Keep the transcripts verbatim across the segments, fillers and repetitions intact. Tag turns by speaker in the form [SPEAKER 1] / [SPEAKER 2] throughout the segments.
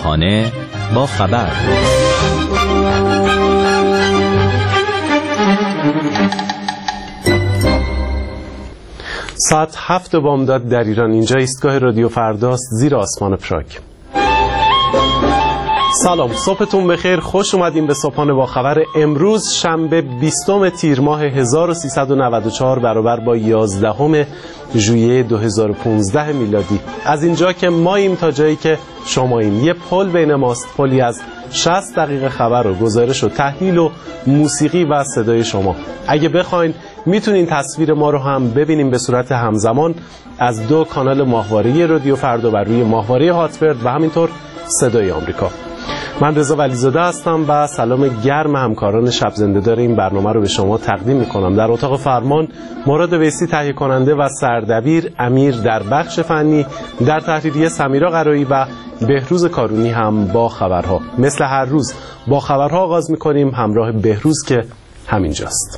[SPEAKER 1] صبحانه با خبر.
[SPEAKER 2] ساعت هفت بامداد در ایران. اینجا ایستگاه رادیو فرداست، زیر آسمان پراگ. سلام، صبحتون بخیر. خوش اومدیم به صبحانه با خبر. امروز شنبه بیستم تیر ماه هزار و سیصد و نود و چهار برابر با یازدهم ژوئیه دو هزار و پانزده میلادی. از اینجا که ماییم تا جایی که شماییم. یه پل بین ماست، پلی از شصت دقیقه خبر و گزارش و تحلیل و موسیقی و صدای شما. اگه بخواین میتونین تصویر ما رو هم ببینیم به صورت همزمان از دو کانال ماهواره رادیو فردا بر روی ماهواره هاتبرد و همینطور صدای آمریکا. من رضا ولیزاده هستم و سلام گرم همکاران شب زنده دار این برنامه رو به شما تقدیم میکنم. در اتاق فرمان مراد ویسی تهیه کننده و سردبیر، امیر در بخش فنی، در تحریریه سمیرا قرایی و بهروز کارونی هم با خبرها. مثل هر روز با خبرها آغاز میکنیم همراه بهروز که همینجاست.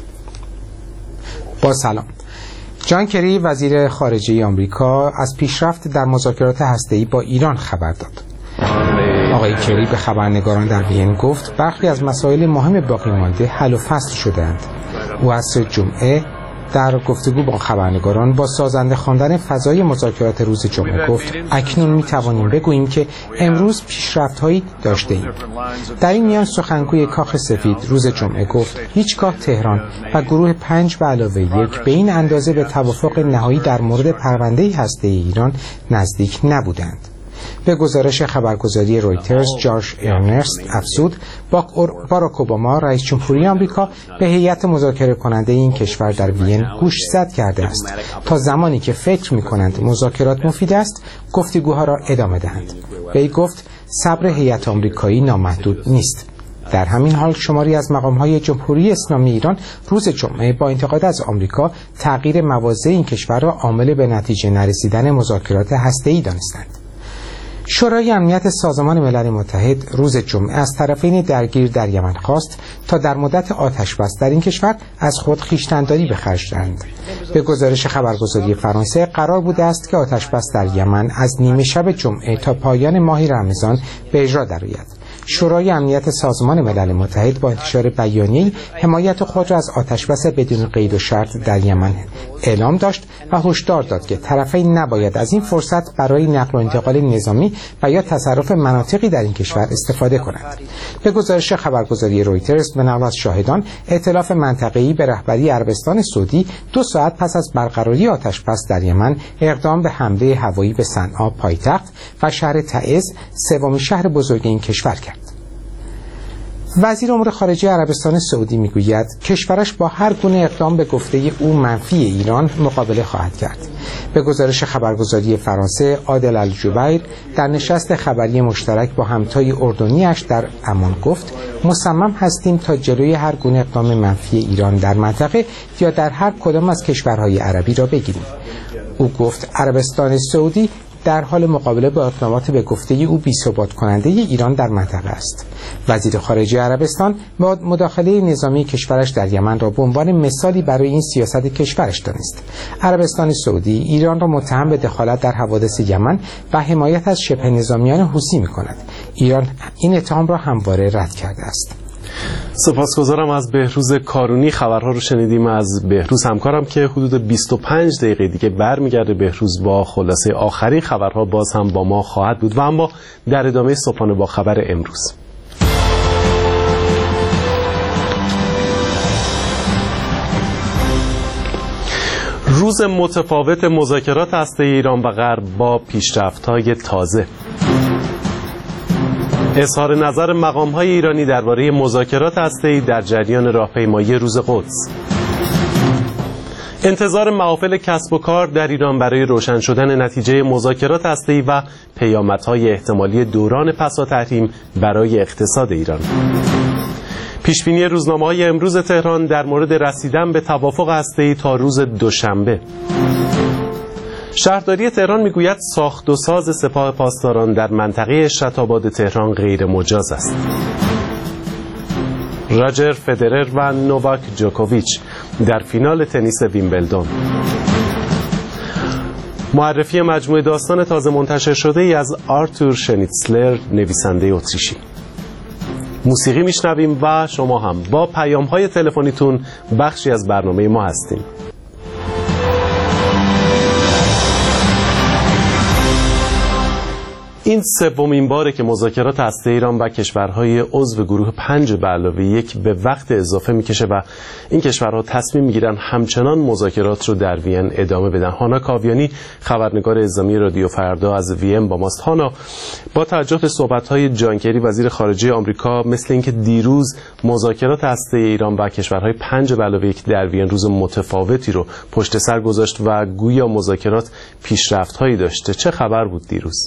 [SPEAKER 3] با سلام. جان کری وزیر خارجه آمریکا از پیشرفت در مذاکرات هسته‌ای با ایران خبر داد. آقای کری به خبرنگاران در وین گفت برخی از مسائل مهم باقی مانده حل و فصل شده‌اند. او عصر جمعه در گفتگو با خبرنگاران با سازنده خواندن فضای مذاکرات روز جمعه گفت اکنون می توانیم بگوییم که امروز پیشرفت‌هایی داشته‌ایم. در این میان سخنگوی کاخ سفید روز جمعه گفت هیچگاه تهران و گروه پنج به علاوه یک به این اندازه به توافق نهایی در مورد پرونده هسته‌ای ایران نزدیک نبودند. به گزارش خبرگزاری رویترز، جورج ارنست افزود باراک اوباما رئیس جمهوری آمریکا به هیئت مذاکره کننده این کشور در وین گوشزد کرده است تا زمانی که فکر می‌کنند مذاکرات مفید است گفتگوها را ادامه دهند. وی گفت صبر هیئت آمریکایی نامحدود نیست. در همین حال شماری از مقام‌های جمهوری اسلامی ایران روز جمعه با انتقاد از آمریکا تغییر مواضع این کشور را عامل به نتیجه نرسیدن مذاکرات هسته‌ای دانستند. شورای امنیت سازمان ملل متحد روز جمعه از طرفین درگیر در یمن خواست تا در مدت آتش‌بس در این کشور از خود خویشتن‌داری به خرج دهند. به گزارش خبرگزاری فرانسه قرار بوده است که آتش‌بس در یمن از نیمه شب جمعه تا پایان ماه رمضان به اجرا درآید. شورای امنیت سازمان ملل متحد با انتشار بیانیه‌ای حمایت خود را از آتش‌بس بدون قید و شرط در یمن اعلام داشت و هشدار داد که طرفین نباید از این فرصت برای نقل و انتقال نظامی و یا تصرف مناطقی در این کشور استفاده کنند. به گزارش خبرگزاری رویترز به نقل از شاهدان، ائتلاف منطقه‌ای به رهبری عربستان سعودی دو ساعت پس از برقراری آتش‌بس در یمن اقدام به حمله هوایی به صنعا پایتخت و شهر تعز سومین شهر بزرگ این کشور کرد. وزیر امور خارجه عربستان سعودی میگوید کشورش با هر گونه اقدام به گفته او منفی ایران مقابله خواهد کرد. به گزارش خبرگزاری فرانسه، عادل الجبیر در نشست خبری مشترک با همتای اردنیش در عمان گفت مصمم هستیم تا جلوی هر گونه اقدام منفی ایران در منطقه یا در هر کدام از کشورهای عربی را بگیریم. او گفت عربستان سعودی در حال مقابله با اقدامات به گفته او بی‌ثبات کننده ایران در منطقه است. وزیر خارجه عربستان مداخله نظامی کشورش در یمن را به عنوان مثالی برای این سیاست کشورش دانست. عربستان سعودی ایران را متهم به دخالت در حوادث یمن و حمایت از شبه نظامیان حوثی می‌کند. ایران این اتهام را همواره رد کرده است.
[SPEAKER 2] سپاسگزارم از بهروز کارونی. خبرها رو شنیدیم از بهروز همکارم که حدود بیست و پنج دقیقه دیگه برمیگرده. بهروز با خلاصه آخرین خبرها باز هم با ما خواهد بود و اما در ادامه صبحانه با خبر امروز. روز متفاوت مذاکرات هسته‌ای ایران و غرب با پیشرفت‌های تازه. اظهار نظر مقام‌های ایرانی درباره مذاکرات هسته‌ای در جریان راهپیمایی روز قدس. انتظار محافل کسب و کار در ایران برای روشن شدن نتیجه مذاکرات هسته‌ای و پیامدهای احتمالی دوران پسا تحریم برای اقتصاد ایران. پیشبینی روزنامه‌های امروز تهران در مورد رسیدن به توافق هسته‌ای تا روز دوشنبه. شهرداری تهران میگوید ساخت و ساز سپاه پاسداران در منطقه شتاباد تهران غیر مجاز است. راجر فدرر و نوواک جوکوویچ در فینال تنیس ویمبلدون. معرفی مجموعه داستان تازه منتشر شده ای از آرتور شنیتسلر، نویسنده اتریشی. موسیقی میشنویم و شما هم با پیام‌های تلفنیتون بخشی از برنامه ما هستیم. این سومین باره که مذاکرات هسته‌ای ایران و کشورهای عضو گروه پنج به علاوه یک به وقت اضافه میکشه و این کشورها تصمیم میگیرن همچنان مذاکرات رو در وین ادامه بدن. هانا کاویانی، خبرنگار اعزامی رادیو فردا از وین با ماست. هانا، با توجه به صحبت‌های جان کری وزیر خارجه آمریکا، مثل اینکه دیروز مذاکرات هسته‌ای ایران و کشورهای پنج به علاوه یک در وین روز متفاوتی رو پشت سر گذاشت و گویا مذاکرات پیشرفت‌هایی داشته. چه خبر بود دیروز؟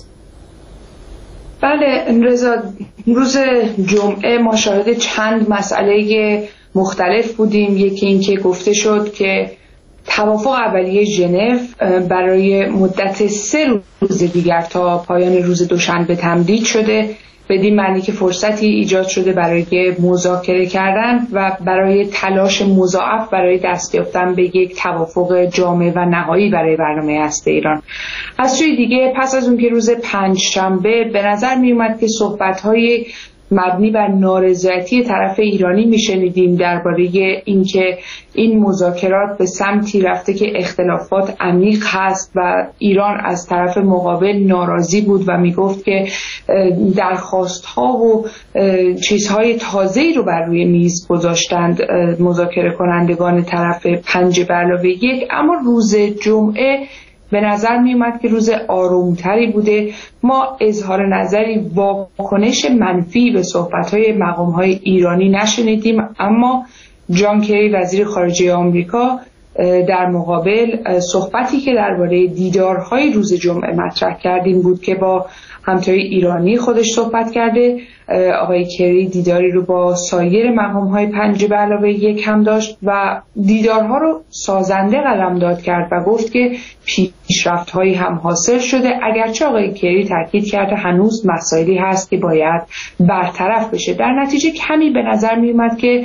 [SPEAKER 4] بله رضا، روز جمعه ما شاهد چند مسئله مختلف بودیم. یکی این که گفته شد که توافق اولیه ژنو برای مدت سه روز دیگر تا پایان روز دوشنبه تمدید شده، بدین معنی که فرصتی ایجاد شده برای مذاکره کردن و برای تلاش مضاعف برای دست یافتن به یک توافق جامع و نهایی برای برنامه هسته ایران. از سوی دیگه پس از اون که روز پنجشنبه به نظر می اومد که صحبت‌های مبنی بر نارضایتی طرف ایرانی میشنیدیم درباره اینکه این مذاکرات به سمتی رفته که اختلافات عمیق هست و ایران از طرف مقابل ناراضی بود و میگفت که درخواست‌ها و چیزهای تازه‌ای رو بر روی میز گذاشتند مذاکره کنندگان طرف پنج به علاوه یک. اما روز جمعه به نظر می اومد که روز آرومتری بوده. ما اظهار نظری واکنش منفی به صحبت‌های مقام‌های ایرانی نشنیدیم، اما جان کری وزیر خارجه آمریکا در مقابل صحبتی که درباره دیدارهای روز جمعه مطرح کردیم بود که با همتای ایرانی خودش صحبت کرده. آقای کری دیداری رو با سایر مقام‌های پنج به علاوه یک هم داشت و دیدارها رو سازنده قلمداد کرد و گفت که پیشرفت‌هایی هم حاصل شده، اگرچه آقای کری تاکید کرده هنوز مسائلی هست که باید برطرف بشه. در نتیجه کمی به نظر می اومد که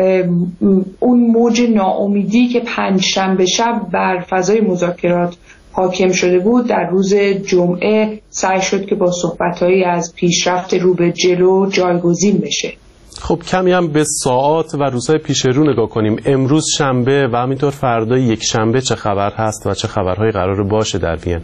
[SPEAKER 4] اون موج ناامیدی که پنج شنبه شب بر فضای مذاکرات حاکم شده بود در روز جمعه سعی شد که با صحبت‌هایی از پیشرفت رو به جلو جایگزین بشه.
[SPEAKER 2] خب کمی هم به ساعات و روزهای پیش رو نگاه کنیم. امروز شنبه و همینطور فردا یک شنبه چه خبر هست و چه خبرهایی قرار باشه در وین؟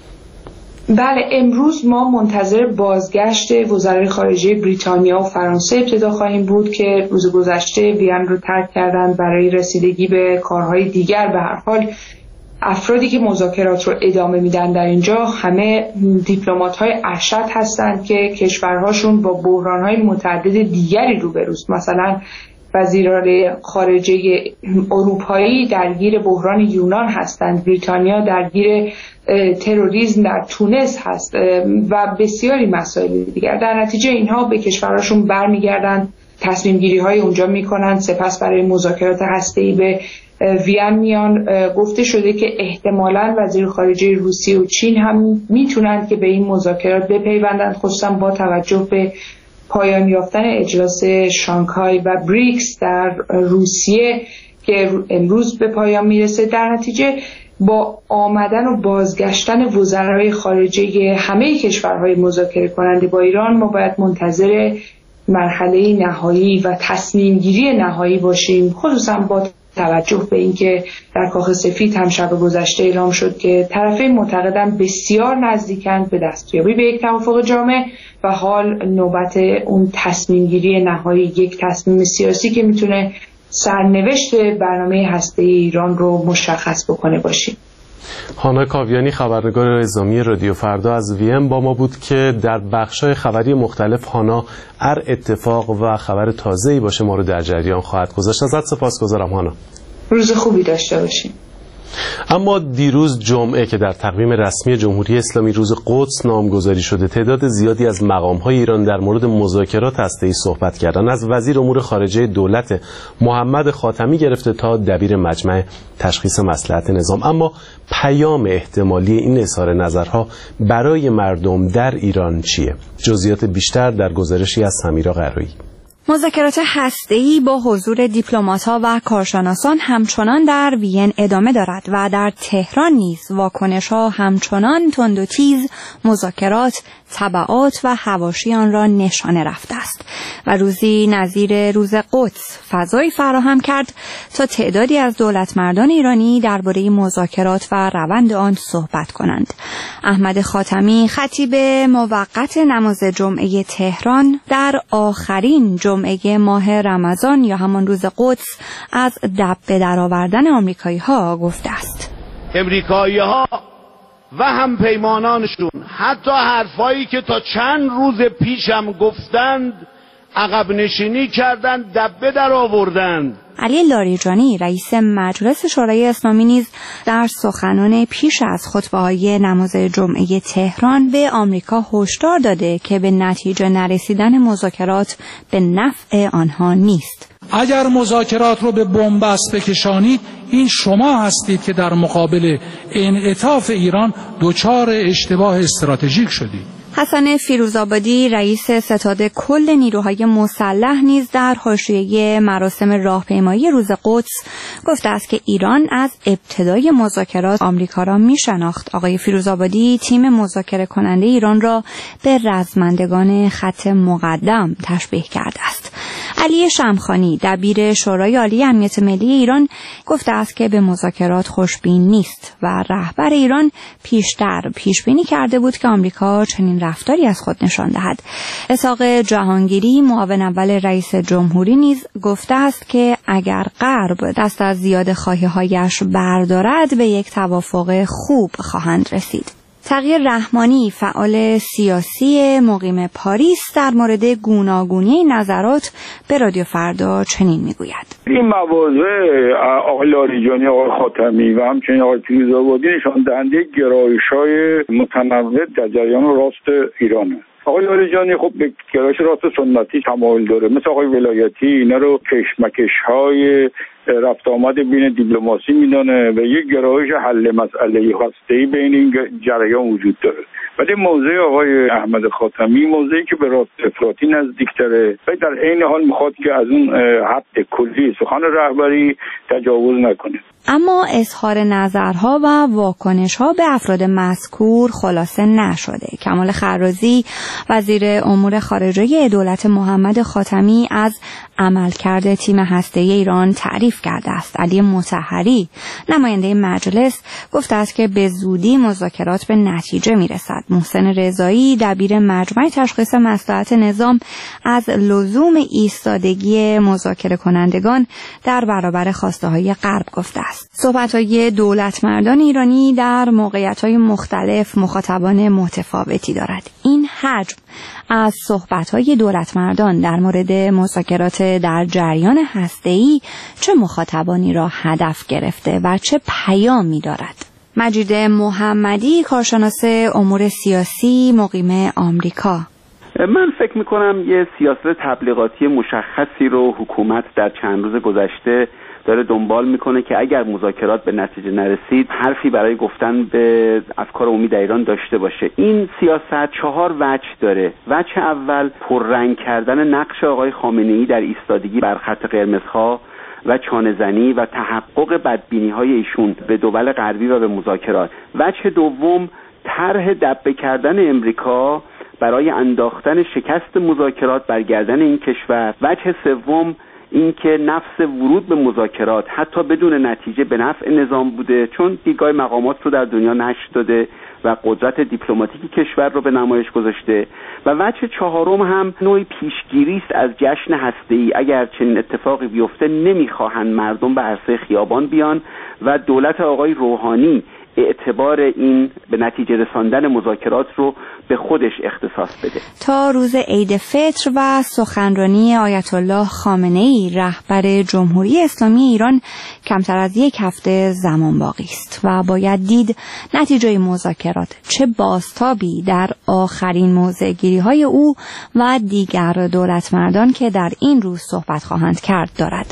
[SPEAKER 4] بله، امروز ما منتظر بازگشت وزرای خارجه بریتانیا و فرانسه ابتدا خواهیم بود که روز گذشته وین رو ترک کردند برای رسیدگی به کارهای دیگر. به هر حال افرادی که مذاکرات رو ادامه میدن در اینجا همه دیپلمات‌های ارشد هستند که کشورهاشون با بحران‌های متعدد دیگری روبروست. مثلا وزیران خارجه اروپایی درگیر بحران یونان هستند، بریتانیا درگیر تروریسم در تونس هست و بسیاری مسائل دیگر. در نتیجه اینها به کشورهاشون برمیگردن، تصمیم گیری های اونجا میکنن، سپس برای مذاکرات هسته‌ای به وین میان. گفته شده که احتمالاً وزیر خارجه روسیه و چین هم میتونن که به این مذاکرات بپیوندن، خصوصا با توجه به پایان یافتن اجلاس شانگهای و بریکس در روسیه که امروز به پایان میرسه. در نتیجه با آمدن و بازگشتن وزرای خارجه همه کشورهای مذاکره کننده با ایران ما باید منتظر مرحله نهایی و تصمیم گیری نهایی باشیم، خصوصا با توجه به اینکه در کاخ سفید هم شب گذشته اعلام شد که طرفین معتقدن بسیار نزدیکند به دستیابی به یک توافق جامع و حال نوبت اون تصمیم گیری نهایی، یک تصمیم سیاسی که میتونه سرنوشت برنامه هسته‌ای ایران رو مشخص بکنه باشیم.
[SPEAKER 2] هانا کاویانی، خبرنگار اعزامی رادیو فردا از وین با ما بود که در بخش‌های خبری مختلف هانا هر اتفاق و خبر تازه‌ای باشه ما رو در جریان خواهد گذاشت. ازت سپاسگزارم هانا.
[SPEAKER 4] روز خوبی داشته باشیم.
[SPEAKER 2] اما دیروز جمعه که در تقویم رسمی جمهوری اسلامی روز قدس نامگذاری شده، تعداد زیادی از مقام‌های ایران در مورد مذاکرات هسته‌ای صحبت کردند، از وزیر امور خارجه دولت محمد خاتمی گرفته تا دبیر مجمع تشخیص مصلحت نظام. اما پیام احتمالی این اظهار نظرها برای مردم در ایران چیه؟ جزئیات بیشتر در گزارشی از سمیرا قرایی.
[SPEAKER 5] مذاکرات هسته‌ای با حضور دیپلمات‌ها و کارشناسان همچنان در وین ادامه دارد و در تهران نیز واکنش‌ها همچنان تند و تیز مذاکرات، تبعات و حواشی آن را نشانه رفته است و روزی نظیر روز قدس فضایی فراهم کرد تا تعدادی از دولتمردان ایرانی درباره مذاکرات و روند آن صحبت کنند. احمد خاتمی خطیب موقت نماز جمعه تهران در آخرین جمعه ماه رمضان یا همان روز قدس از دبه درآوردن آمریکایی‌ها گفته است:
[SPEAKER 6] امریکایی‌ها و هم پیمانانشون حتی حرفایی که تا چند روز پیشم گفتند عقب نشینی کردند، دبه در آوردند.
[SPEAKER 5] علی لاریجانی رئیس مجلس شورای اسلامی نیز در سخنان پیش از خطبه‌های نماز جمعه تهران به آمریکا هشدار داده که به نتیجه نرسیدن مذاکرات به نفع آنها نیست.
[SPEAKER 7] اگر مذاکرات رو به بن‌بست بکشانید، این شما هستید که در مقابل انعطاف ایران دچار اشتباه استراتژیک شدید.
[SPEAKER 5] حسن فیروزآبادی رئیس ستاد کل نیروهای مسلح نیز در حاشیه مراسم راهپیمایی روز قدس گفته است که ایران از ابتدای مذاکرات آمریکا را می‌شناخت. آقای فیروزآبادی تیم مذاکره کننده ایران را به رزمندگان خط مقدم تشبیه کرده است. علی شمخانی دبیر شورای عالی امنیت ملی ایران گفته است که به مذاکرات خوشبین نیست و رهبر ایران پیشتر پیش بینی کرده بود که آمریکا چنین رفتاری از خود نشان دهد. اسحاق جهانگیری معاون اول رئیس جمهوری نیز گفته است که اگر غرب دست از زیاده خواهی‌هایش بردارد به یک توافق خوب خواهند رسید. تغییر رحمانی فعال سیاسی مقیم پاریس در مورد گوناگونی نظرات به رادیو فردا چنین میگوید:
[SPEAKER 8] این مواضع آقای لاریجانی، آقای خاتمی و همچنین آقای فیروزآبادی نشان دهنده گرایش‌های متنوع در جریان راست ایرانه. آقای لاریجانی خب به گرایش راست سنتی تمایل داره، مثل آقای ولایتی اینا رو کشمکش‌های رفت آمد بین دیپلماسی میدانه و یک گرایش حل مسئله هسته‌ای بین این جریان وجود داره. ولی موضع آقای احمد خاتمی موضعی که به راست افراطی نزدیک‌تره و در عین حال میخواد که از اون حد کلی سخن رهبری تجاوز نکنه.
[SPEAKER 5] اما اظهار نظرها و واکنش‌ها به افراد مذکور خلاصه نشده. کمال خرازی وزیر امور خارجه دولت محمد خاتمی از عملکرد تیم هسته‌ای ایران تعریف کرده است. علی مطهری نماینده مجلس گفته است که به زودی مذاکرات به نتیجه میرسد. محسن رضایی دبیر مجمع تشخیص مصلحت نظام از لزوم ایستادگی مذاکره کنندگان در برابر خواسته‌های غرب گفته است. صحبت‌های دولتمردان ایرانی در موقعیت‌های مختلف مخاطبان متفاوتی دارد. این حجم از صحبت‌های دولتمردان در مورد مذاکرات در جریان هسته‌ای چه مخاطبانی را هدف گرفته و چه پیامی دارد؟ مجید محمدی کارشناس امور سیاسی مقیم آمریکا:
[SPEAKER 9] من فکر می‌کنم یه سیاست تبلیغاتی مشخصی رو حکومت در چند روز گذشته داره دنبال میکنه که اگر مذاکرات به نتیجه نرسید حرفی برای گفتن به افکار عمومی در ایران داشته باشه. این سیاست چهار وجه داره. وجه اول پررنگ کردن نقش آقای خامنه‌ای در ایستادگی بر خط قرمزها و چانه‌زنی و تحقق بدبینی‌های ایشون به دول غربی و به مذاکرات. وجه دوم طرح دبه کردن امریکا برای انداختن شکست مذاکرات بر گردن این کشور. وجه سوم اینکه نفس ورود به مذاکرات حتی بدون نتیجه به نفع نظام بوده، چون دیدگاه مقامات رو در دنیا نشر داده و قدرت دیپلماتیکی کشور رو به نمایش گذاشته. و وجه چهارم هم نوعی پیشگیری است از جشن هسته‌ای. اگر چنین اتفاقی بیفته نمیخواهند مردم به عرصه خیابان بیان و دولت آقای روحانی اعتبار این به نتیجه رساندن مذاکرات رو به خودش اختصاص بده.
[SPEAKER 5] تا روز عید فطر و سخنرانی آیت الله خامنه‌ای رهبر جمهوری اسلامی ایران کمتر از یک هفته زمان باقی است و باید دید نتیجه مذاکرات چه بازتابی در آخرین موضع‌گیری‌های او و دیگر دولتمردان که در این روز صحبت خواهند کرد دارد.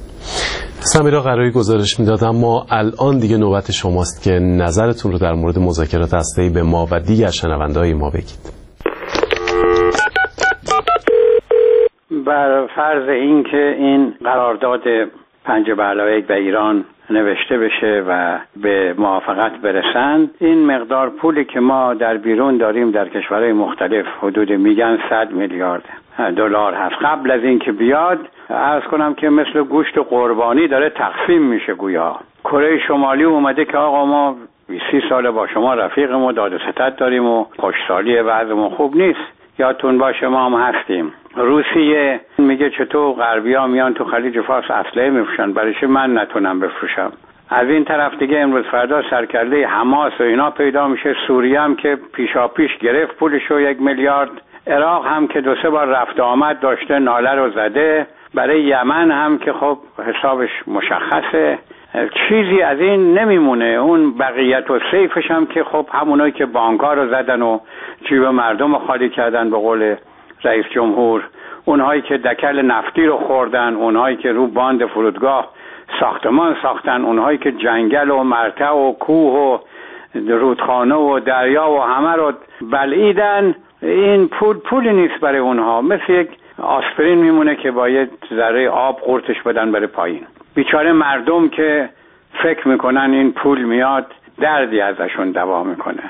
[SPEAKER 2] سمیرا قراری گزارش میداد، اما الان دیگه نوبت شماست که نظرتون رو در مورد مذاکرات هسته‌ای به ما و دیگر شنونده‌های ما بگید.
[SPEAKER 10] بر فرض اینکه این قرارداد پنج به علاوه یک به ایران نوشته بشه و به موافقت برسند، این مقدار پولی که ما در بیرون داریم در کشورهای مختلف حدود میگن صد میلیارد دلار هست. قبل از اینکه بیاد عرض کنم که مثل گوشت قربانی داره تقسیم میشه گویا. کره شمالی اومده که آقا ما سی سال با شما رفیقیم و داد و ستد داریم و خوشحالی وضعمون خوب نیست، یادتون باشه ما هم هستیم. روسیه میگه چطور غربی‌ها میان تو خلیج فارس اسلحه میفروشن، برای چه من نتونم بفروشم؟ از این طرف دیگه امروز فردا سرکرده حماس و اینا پیدا میشه. سوریه هم که پیشا پیش گرفت پولشو یک میلیارد، عراق هم که دو سه بار رفت آمد داشته ناله رو زده، برای یمن هم که خب حسابش مشخصه، چیزی از این نمیمونه. اون بقیت و سیفش هم که خب همونایی که بانک‌ها رو زدن و جیب مردم رو خالی کردن به قول رئیس جمهور، اونهایی که دکل نفتی رو خوردن، اونهایی که رو باند فرودگاه ساختمان ساختن، اونهایی که جنگل و مرتع و کوه و رودخانه و دریا و همه رو بلعیدن، این پول پولی نیست برای اونها، مثل یک آسپرین میمونه که باید ذره آب قورتش بدن بره پایین. بیچاره مردم که فکر میکنن این پول میاد دردی ازشون دوا میکنه.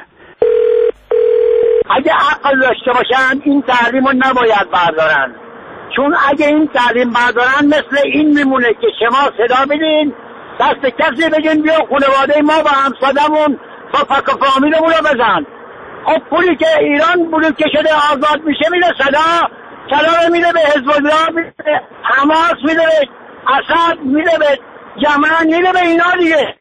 [SPEAKER 11] اگه عقل داشته باشن این تحریم رو نباید بردارن، چون اگه این تحریم بردارن مثل این میمونه که شما صدا بدین دست کسی بگین بیا خانواده ما با همسادمون با فک و فامیلمون رو بزن. خب پولی که ایران بلوکه شده آزاد میشه میره صدا کلام میده به حزب الله، میده به حماس، میده به اسد، میده به جمعن، میده به اینا دیگه.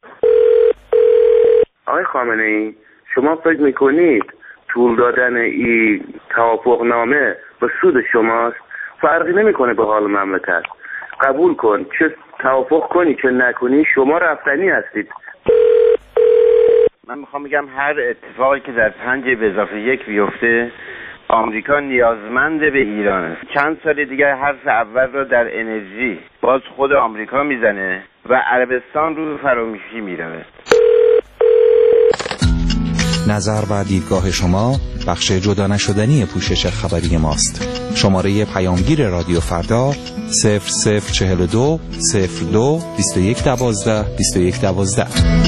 [SPEAKER 12] آقای خامنه ای شما فکر میکنید طول دادن این توافق نامه به سود شماست؟ فرقی نمیکنه به حال مملکت. قبول کن، چه توافق کنی چه نکنی شما رفتنی هستید.
[SPEAKER 13] من میخوام بگم هر اتفاقی که در پنج به اضافه یک بیفته آمریکا نیازمند به ایران است. چند سال دیگه حرف اول رو در انرژی باز خود آمریکا میزنه و عربستان رو فراموشی میره.
[SPEAKER 14] نظر و دیدگاه شما بخش جدا نشدنی پوشش خبری ماست. شماره پیامگیر رادیو فردا صفر صفر چهل و دو صفر دو بیست و یک دوازده بیست و یک دوازده.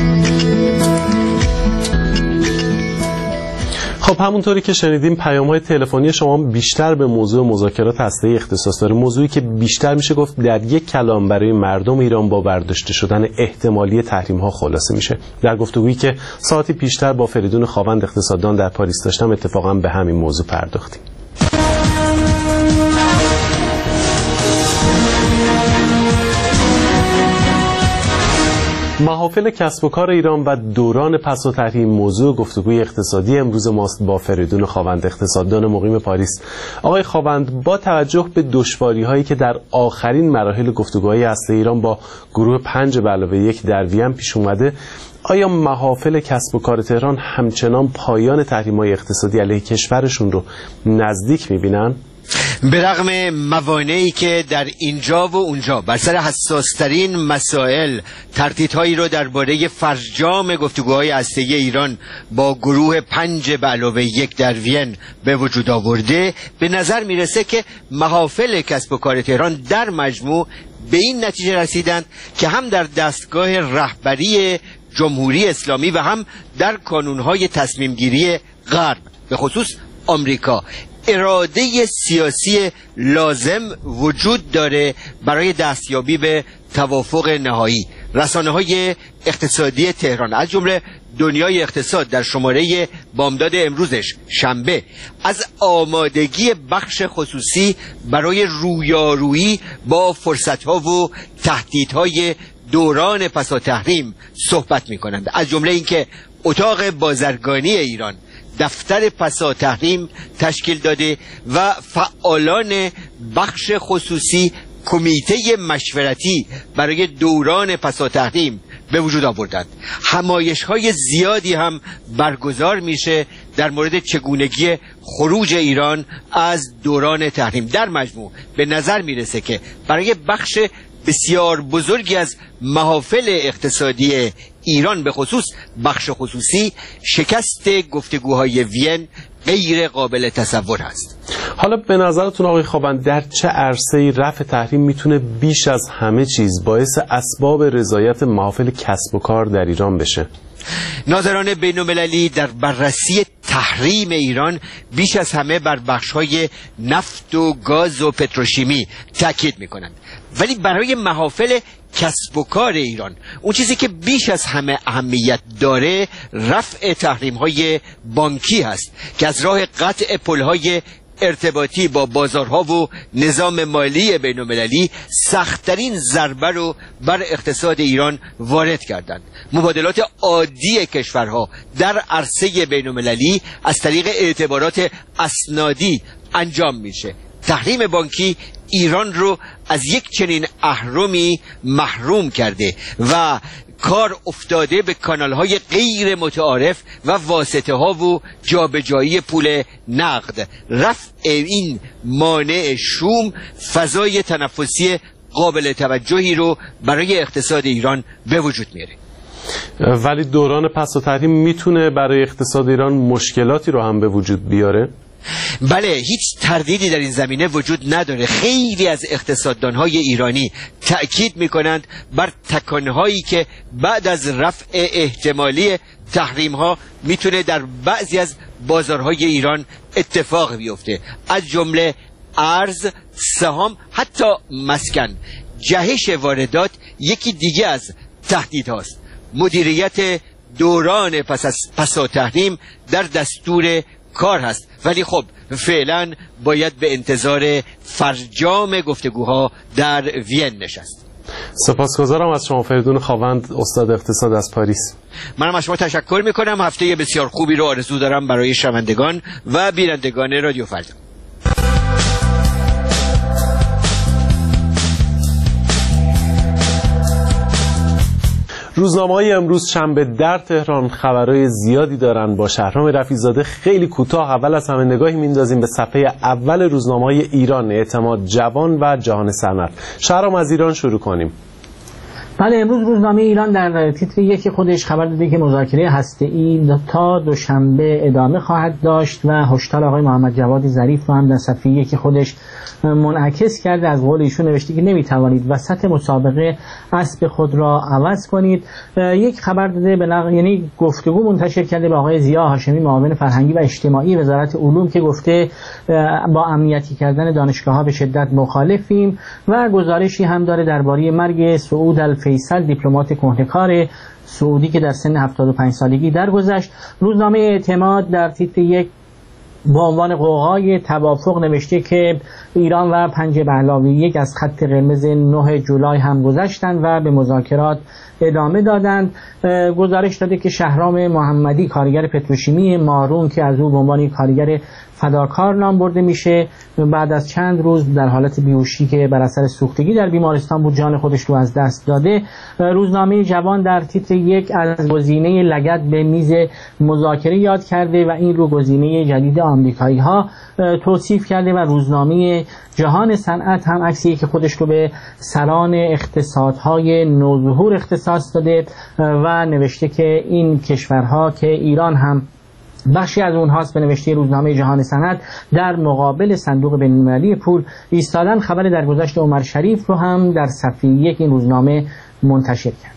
[SPEAKER 2] خب همونطوری که شنیدیم پیام‌های تلفنی شما بیشتر به موضوع مذاکرات هسته‌ای اختصاص داره، موضوعی که بیشتر میشه گفت در یک کلام برای مردم ایران با برداشته شدن احتمالی تحریم‌ها خلاصه میشه. در گفتگویی که ساعتی پیشتر با فریدون خاوند اقتصاددان در پاریس داشتم اتفاقا به همین موضوع پرداختیم. محافل کسب و کار ایران و دوران پس و تحریم موضوع گفتگوی اقتصادی امروز ماست با فریدون خاوند اقتصاددان مقیم پاریس. آقای خاوند، با توجه به دشواری‌هایی که در آخرین مراحل گفتگوهای هسته ایران با گروه پنج به علاوه یک در وین پیش اومده، آیا محافل کسب و کار تهران همچنان پایان تحریم‌های اقتصادی علیه کشورشون رو نزدیک می‌بینن؟
[SPEAKER 15] به رغم موانعی که در اینجا و اونجا بر سر حساس‌ترین مسائل تردیدهایی رو درباره فرجام گفتگوهای هسته‌ای ایران با گروه پنج به علاوه یک در وین به وجود آورده، به نظر میرسه که محافل کسب و کار تهران در مجموع به این نتیجه رسیدند که هم در دستگاه رهبری جمهوری اسلامی و هم در کانونهای تصمیم گیری غرب به خصوص آمریکا اراده سیاسی لازم وجود داره برای دستیابی به توافق نهایی. رسانه‌های اقتصادی تهران از جمله دنیای اقتصاد در شماره بامداد امروزش شنبه از آمادگی بخش خصوصی برای رویارویی با فرصت‌ها و تهدیدهای دوران پسا تحریم صحبت می‌کنند، از جمله اینکه اتاق بازرگانی ایران دفتر پسا تحریم تشکیل داده و فعالان بخش خصوصی کمیته مشورتی برای دوران پسا تحریم به وجود آوردند. همایش‌های زیادی هم برگزار میشه در مورد چگونگی خروج ایران از دوران تحریم. در مجموع به نظر میرسه که برای بخش بسیار بزرگی از محافل اقتصادی ایران به خصوص بخش خصوصی شکست گفتگوهای وین غیر قابل تصور است.
[SPEAKER 2] حالا به نظرتون آقای خوابند در چه عرصه‌ای رفع تحریم میتونه بیش از همه چیز باعث اسباب رضایت محافل کسب و کار در ایران بشه؟
[SPEAKER 15] ناظران بین‌المللی در بررسی تحریم ایران بیش از همه بر بخش‌های نفت و گاز و پتروشیمی تاکید می‌کنند، ولی برای محافل کسب و کار ایران اون چیزی که بیش از همه اهمیت داره رفع تحریم‌های بانکی هست که از راه قطع پل‌های ارتباطی با بازارها و نظام مالی بین‌المللی سخت‌ترین ضربه رو بر اقتصاد ایران وارد کردند. مبادلات عادی کشورها در عرصه بین‌المللی از طریق اعتبارات اسنادی انجام میشه. تحریم بانکی ایران رو از یک چنین اهرمی محروم کرده و کار افتاده به کانال‌های غیر متعارف و واسطه ها و جابجایی پول نقد. رفع این مانع شوم فضای تنفسی قابل توجهی رو برای اقتصاد ایران به وجود میاره.
[SPEAKER 2] ولی دوران پس از تحریم میتونه برای اقتصاد ایران مشکلاتی رو هم به وجود بیاره؟
[SPEAKER 15] بله، هیچ تردیدی در این زمینه وجود نداره. خیلی از اقتصاددانهای ایرانی تأکید میکنند بر تکانهایی که بعد از رفع احتمالی تحریم ها میتونه در بعضی از بازارهای ایران اتفاق بیفته، از جمله ارز، سهام، حتی مسکن. جهش واردات یکی دیگه از تهدیدهاست. مدیریت دوران پس از پس از تحریم در دستور کار هست، ولی خب فعلا باید به انتظار فرجام گفتگوها در وین نشست.
[SPEAKER 2] سپاسگزارم از شما فریدون خاوند، استاد اقتصاد از پاریس.
[SPEAKER 15] منم از شما تشکر میکنم. هفته بسیار خوبی رو آرزو دارم برای شنوندگان و بینندگان رادیو فردا.
[SPEAKER 2] روزنامه‌های امروز شنبه در تهران خبرهای زیادی دارن. با شهرام رفیع‌زاده خیلی کوتاه اول از همه نگاهی میندازیم به صفحه اول روزنامه‌های ایران، اعتماد، جوان و جهان صنعت. شهرام از ایران شروع کنیم.
[SPEAKER 16] بله، امروز روزنامه ایران در تیتر یکی خودش خبر داده که مذاکره هسته‌ای تا دوشنبه ادامه خواهد داشت و هشدار آقای محمد جواد ظریف رو هم در صفحه یکی خودش منعکس کرده. از قول ایشون نوشته که نمیتوانید وسط مسابقه اسب خود را عوض کنید. یک خبر داده به نقل، یعنی گفتگو منتشر کرده با آقای ضیا هاشمی، معاون فرهنگی و اجتماعی وزارت علوم، که گفته با امنیتی کردن دانشگاه‌ها به شدت مخالفیم و گزارشی هم داره درباره مرگ سعود الفیصل، دیپلمات کهنه‌کار سعودی که در سن هفتاد و پنج سالگی درگذشت. روزنامه اعتماد در تیتر یک با عنوان قوقای توافق نوشته که ایران و پنجه به علاوه یک از خط قرمز نه جولای هم گذشتند و به مذاکرات ادامه دادند. گزارش داده که شهرام محمدی، کارگر پتروشیمی مارون که از او به عنوان کارگر فداکار نام برده میشه، بعد از چند روز در حالت بیهوشی که بر اثر سوختگی در بیمارستان بود جان خودش رو از دست داده. روزنامه جوان در تیتر یک از گزینه لگد به میز مذاکره یاد کرده و این رو گزینه جدید آمریکایی ها توصیف کرده و روزنامه جهان صنعت هم عکسی که خودش رو به سران اقتصادهای نوظهور اختصاص داده و نوشته که این کشورها که ایران هم بخشی از اونهاست، به نوشته روزنامه جهان صنعت، در مقابل صندوق بین‌المللی پول ایستادن. خبر درگذشت عمر شریف رو هم در صفحه یک این روزنامه منتشر کرد.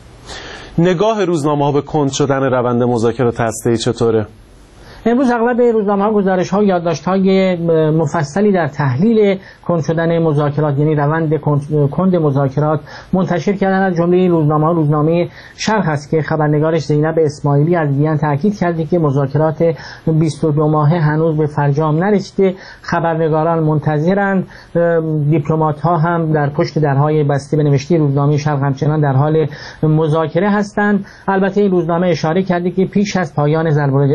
[SPEAKER 2] نگاه روزنامه‌ها به کند شدن روند مذاکرات هسته‌ای چطوره؟
[SPEAKER 16] امروز اغلب روزنامه‌ها گزارش‌ها و یادداشت‌های مفصلی در تحلیل کند شدن مذاکرات، یعنی روند کند مذاکرات منتشر کردن. از جمله این روزنامه‌ها روزنامه شرق است که خبرنگارش زینب اسماعیلی از وین تاکید کرده که مذاکرات بیست و دو ماهه هنوز به فرجام نرسیده. خبرنگاران منتظرند. دیپلمات‌ها هم در پشت درهای بسته، به نوشته روزنامه شرق، همچنان در حال مذاکره هستند. البته این روزنامه اشاره کرده که پیش از پایان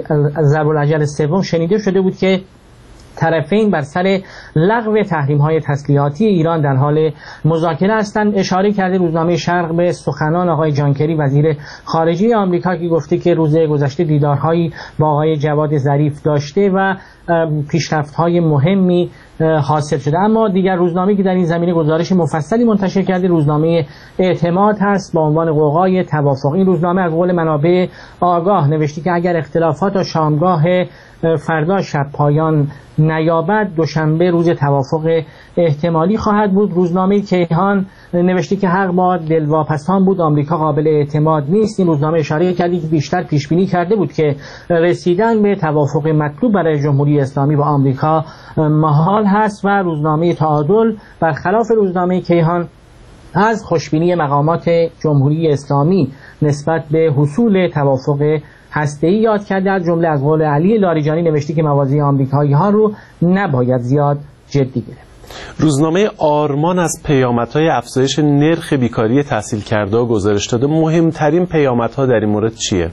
[SPEAKER 16] ضرب اجل سوم شنیده شده بود که طرفین بر سر لغو تحریم‌های تسلیحاتی ایران در حال مذاکره هستند. اشاره کرده روزنامه شرق به سخنان آقای جان کری، وزیر خارجه آمریکا، که گفته که روز گذشته دیدارهایی با آقای جواد ظریف داشته و پیشرفت‌های مهمی حاصل شده. اما دیگر روزنامه‌ای که در این زمینه گزارش مفصلی منتشر کرده روزنامه اعتماد هست با عنوان قوقای توافق. این روزنامه از قول منابع آگاه نوشته که اگر اختلافات تا شامگاه فردا شب پایان نیابد دوشنبه روز توافق احتمالی خواهد بود. روزنامه کیهان نوشته که حق با دلواپسان بود، آمریکا قابل اعتماد نیست. این روزنامه اشاره کرده که بیشتر پیش بینی کرده بود که رسیدن به توافق مطلوب برای جمهوری اسلامی با آمریکا محال هست و روزنامه تعادل برخلاف روزنامه کیهان از خوشبینی مقامات جمهوری اسلامی نسبت به حصول توافق هسته‌ای یاد کرده. از جمله از قول علی لاریجانی نوشته که موازی آمریکایی ها رو نباید زیاد جدی گرفت.
[SPEAKER 2] روزنامه آرمان از پیامدهای افزایش نرخ بیکاری تحصیل کرده گزارش داده. مهمترین پیامدها در این مورد چیه؟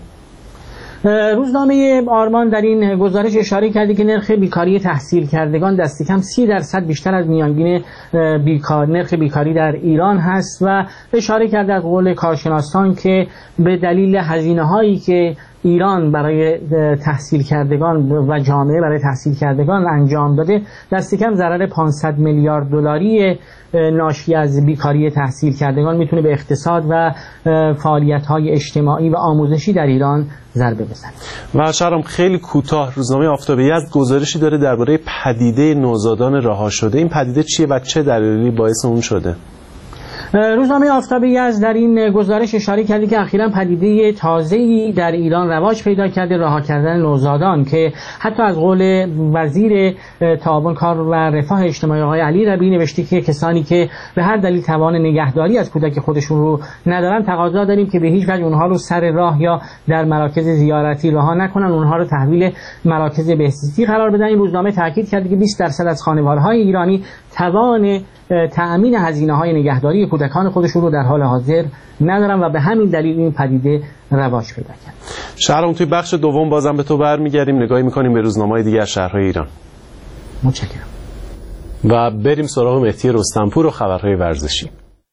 [SPEAKER 16] روزنامه آرمان در این گزارش اشاره کرده که نرخ بیکاری تحصیل کردگان دست کم سی درصد بیشتر از میانگین بیکار نرخ بیکاری در ایران هست و اشاره کرده از قول کارشناسان که به دلیل هزینه‌هایی که ایران برای تحصیل کردگان و جامعه برای تحصیل کردگان انجام داده دست کم ضرر پانصد میلیارد دلاری ناشی از بیکاری تحصیل کردگان میتونه به اقتصاد و فعالیت‌های اجتماعی و آموزشی در ایران ضربه بزنه.
[SPEAKER 2] و شهرام خیلی کوتاه روزنامه آفتاب یزد گزارشی داره درباره پدیده نوزادان رها شده. این پدیده چیه و چه دلایلی باعث اون شده؟
[SPEAKER 16] روزنامه آفتاب یزد در این گزارش اشاره کرده که اخیراً پدیده تازه‌ای در ایران رواج پیدا کرده، رها کردن نوزادان، که حتی از قول وزیر تعاون کار و رفاه اجتماعی آقای علی ربیعی نوشته که کسانی که به هر دلیل توان نگهداری از کودک خودشون رو ندارن تقاضا داریم که به هیچ وجه اونها رو سر راه یا در مراکز زیارتی رها نکنن، اونها رو تحویل مراکز بهزیستی قرار بدن. این روزنامه تاکید کرده که بیست درصد از خانوارهای ایرانی توان تأمین هزینه‌های نگهداری کودکان خودشون رو در حال حاضر ندارن و به همین دلیل این پدیده رواج پیدا کرد.
[SPEAKER 2] شهرام توی بخش دوم بازم به تو برمیگردیم، نگاهی می‌کنیم به روزنامه‌های دیگر شهرهای ایران.
[SPEAKER 16] متشکرم.
[SPEAKER 2] و بریم سراغ مهدی رستمپور و خبرهای ورزشی.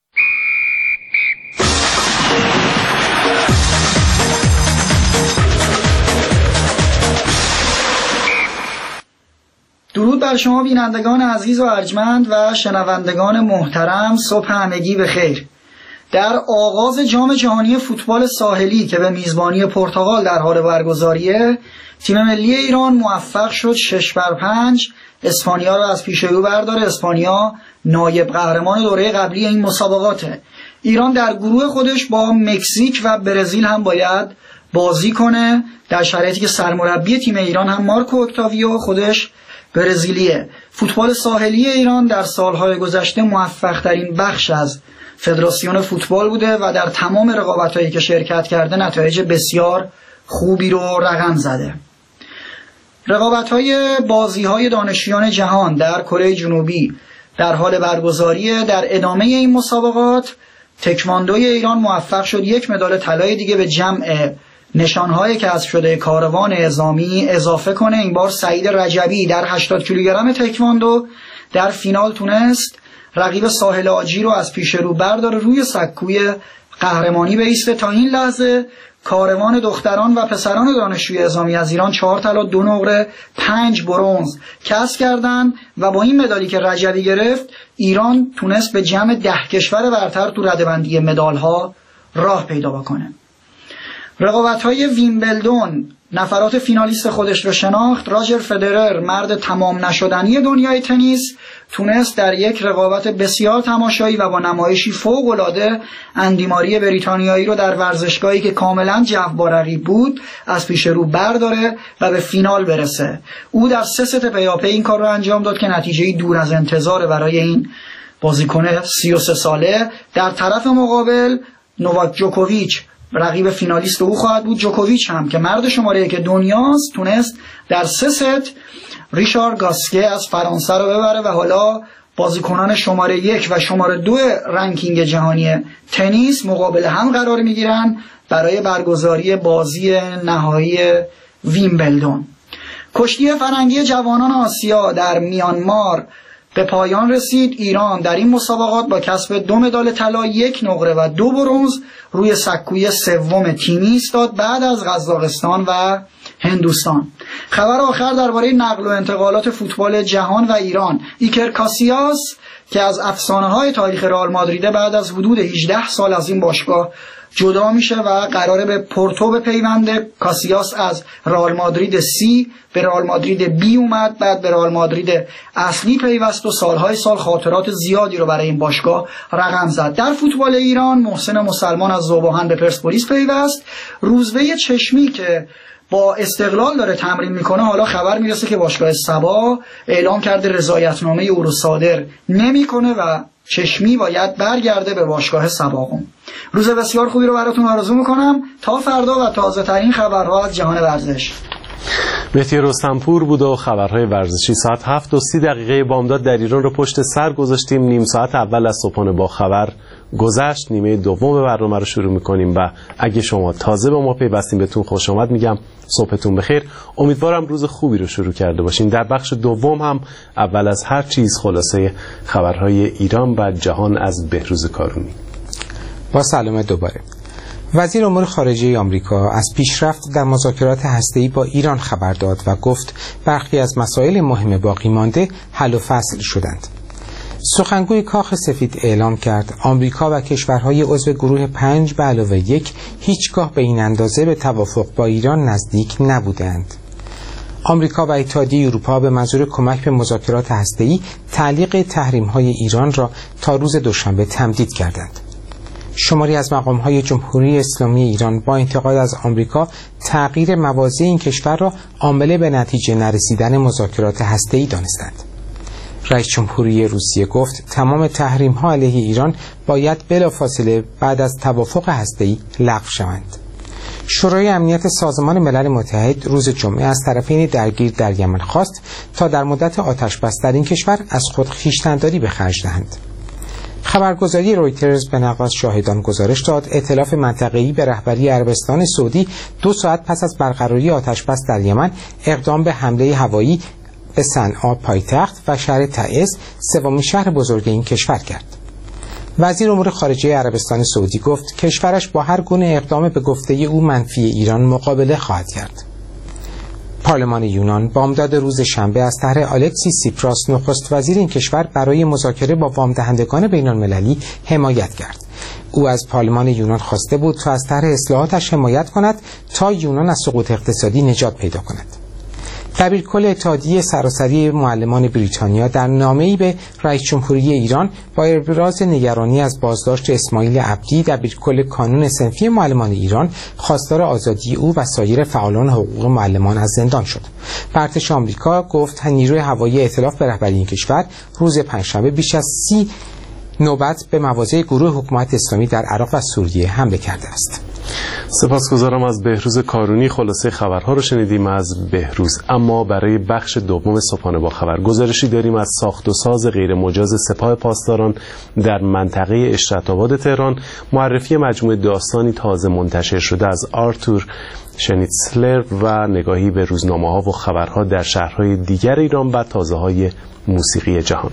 [SPEAKER 17] درود بر شما بینندگان عزیز و ارجمند و شنوندگان محترم، صبح همگی بخیر. در آغاز جام جهانی فوتبال ساحلی که به میزبانی پرتغال در حال برگزاریه، تیم ملی ایران موفق شد شش بر پنج اسپانیا را از پیش رو برداره. اسپانیا نایب قهرمان دوره قبلی این مسابقاته. ایران در گروه خودش با مکزیک و برزیل هم باید بازی کنه، در شرایطی که سرمربی تیم ایران هم مارکو اکتاویو خودش برزیلیه. فوتبال ساحلی ایران در سالهای گذشته موفق ترین بخش از فدراسیون فوتبال بوده و در تمام رقابت‌هایی که شرکت کرده نتایج بسیار خوبی رو رقم زده. رقابت‌های بازی‌های دانشجویان جهان در کره جنوبی در حال برگزاریه. در ادامه این مسابقات تکواندوی ایران موفق شد یک مدال طلای دیگه به جمع نشانهای کسب شده کاروان اعزامی اضافه کنه. این بار سعید رجبی در هشتاد کیلوگرم تکواندو در فینال تونست رقیب ساحل آجی رو از پیش رو برداره، روی سکوی قهرمانی بایسته. تا این لحظه کاروان دختران و پسران دانشجوی اعزامی از ایران چهار طلا، دو نقره، پنج برنز کسب کردن و با این مدالی که رجبی گرفت ایران تونست به جمع ده کشور برتر تو رده‌بندی مدال‌ها راه پیدا بکنه. رقابت‌های ویمبلدون نفرات فینالیست خودش رو شناخت. راجر فدرر، مرد تمام نشدنی دنیای تنیس، تونست در یک رقابت بسیار تماشایی و با نمایشی فوق‌العاده اندیماری بریتانیایی رو در ورزشگاهی که کاملا جو‌بارقی بود از پیش رو برداره و به فینال برسه. او در سه ست پیاپی این کار رو انجام داد که نتیجه‌ای دور از انتظار برای این بازیکن سی و سه ساله. در طرف مقابل نوواک جوکوویچ رقیب فینالیست او خواهد بود. جوکوویچ هم که مرد شماره یک دنیاست تونست در سه ست ریشار گاسکه از فرانسه رو ببره و حالا بازیکنان شماره یک و شماره دو رنکینگ جهانی تنیس مقابل هم قرار میگیرن برای برگزاری بازی نهایی ویمبلدون. کشتی فرنگی جوانان آسیا در میانمار به پایان رسید. ایران در این مسابقات با کسب دو مدال طلا، یک نقره و دو برنز روی سکوی سوم تیمی ایستاد بعد از قزاقستان و هندوستان. خبر آخر درباره نقل و انتقالات فوتبال جهان و ایران. ایکر کاسیاس که از افسانه‌های تاریخ رئال مادریده بعد از حدود هجده سال از این باشگاه جدا میشه و قراره به پورتو بپیونده. کاسیاس از رئال مادرید سی به رئال مادرید بی اومد، بعد به رئال مادرید اصلی پیوست و سالهای سال خاطرات زیادی رو برای این باشگاه رقم زد. در فوتبال ایران محسن مسلمان از ذوباهن به پرسپولیس پیوست. روزبه چشمی که با استقلال داره تمرین میکنه، حالا خبر میرسه که باشگاه سبا اعلام کرده رضایتنامه او رو صادر نمیکنه و چشمی باید برگرده به باشگاه سباقون. روز بسیار خوبی رو براتون آرزو میکنم. تا فردا و تازه ترین خبرها از جهان ورزش.
[SPEAKER 2] مهدی رستمپور بود و خبرهای ورزشی. ساعت هفت و سی دقیقه بامداد در ایران رو پشت سر گذاشتیم. نیم ساعت اول از صبحانه با خبر گذشت. نیمه دوم برنامه رو شروع میکنیم و اگه شما تازه با ما پیوستین بهتون خوش آمد میگم. صبحتون بخیر. امیدوارم روز خوبی رو شروع کرده باشین. در بخش دوم هم اول از هر چیز خلاصه خبرهای ایران و جهان از بهروز کارونی.
[SPEAKER 3] با سلام دوباره. وزیر امور خارجه آمریکا از پیشرفت در مذاکرات هسته‌ای با ایران خبر داد و گفت برخی از مسائل مهم باقی مانده حل و فصل شدند. سخنگوی کاخ سفید اعلام کرد آمریکا و کشورهای عضو گروه پنج به علاوه یک هیچگاه به این اندازه به توافق با ایران نزدیک نبودند. آمریکا و اتحادیه اروپا به منظور کمک به مذاکرات هسته‌ای تعلیق تحریم‌های ایران را تا روز دوشنبه تمدید کردند. شماری از مقام‌های جمهوری اسلامی ایران با انتقاد از آمریکا تغییر مواضع این کشور را عامل به نتیجه نرسیدن مذاکرات هسته‌ای دانستند. رئیس جمهوری روسیه گفت تمام تحریم‌ها علیه ایران باید بلافاصله بعد از توافق هسته‌ای لغو شوند. شورای امنیت سازمان ملل متحد روز جمعه از طرفین درگیر در یمن خواست تا در مدت آتش‌بس در این کشور از خود خویشتن‌داری به خرج دهند. خبرگزاری رویترز به نقل از شاهدان گزارش داد ائتلاف منطقه‌ای به رهبری عربستان سعودی دو ساعت پس از برقراری آتش‌بس در یمن اقدام به حمله هوایی به صنعا پایتخت و شهر تعز سومین شهر بزرگ این کشور کرد. وزیر امور خارجه عربستان سعودی گفت کشورش با هر گونه اقدام به گفته او منفی ایران مقابله خواهد کرد. پارلمان یونان بامداد روز شنبه از طرح الکسی سیپراس نخست وزیر این کشور برای مذاکره با وام دهندگان بین‌المللی حمایت کرد. او از پارلمان یونان خواسته بود تا از طرح اصلاحاتش حمایت کند تا یونان از سقوط اقتصادی نجات پیدا کند. دبیرکل اتحادیه سراسری معلمان بریتانیا در نامه‌ای به رئیس جمهوری ایران با ابراز نگرانی از بازداشت اسماعیل عبدی دبیرکل کانون صنفی معلمان ایران خواستار آزادی او و سایر فعالان حقوق معلمان از زندان شد. ارتش آمریکا گفت نیروی هوایی ائتلاف به رهبری این کشور روز پنجشنبه بیش از سی نوبت به مواضع گروه حکومت اسلامی در عراق و سوریه حمله کرده است.
[SPEAKER 2] سپاسگزارم از بهروز کارونی. خلاصه خبرها رو شنیدیم از بهروز. اما برای بخش دوم صبحانه با خبر گزارشی داریم از ساخت و ساز غیر مجاز سپاه پاسداران در منطقه اشرت آباد تهران. معرفی مجموعه داستانی تازه منتشر شده از آرتور شنیتسلر و نگاهی به روزنامه‌ها و خبرها در شهرهای دیگر ایران و تازه‌های موسیقی جهان.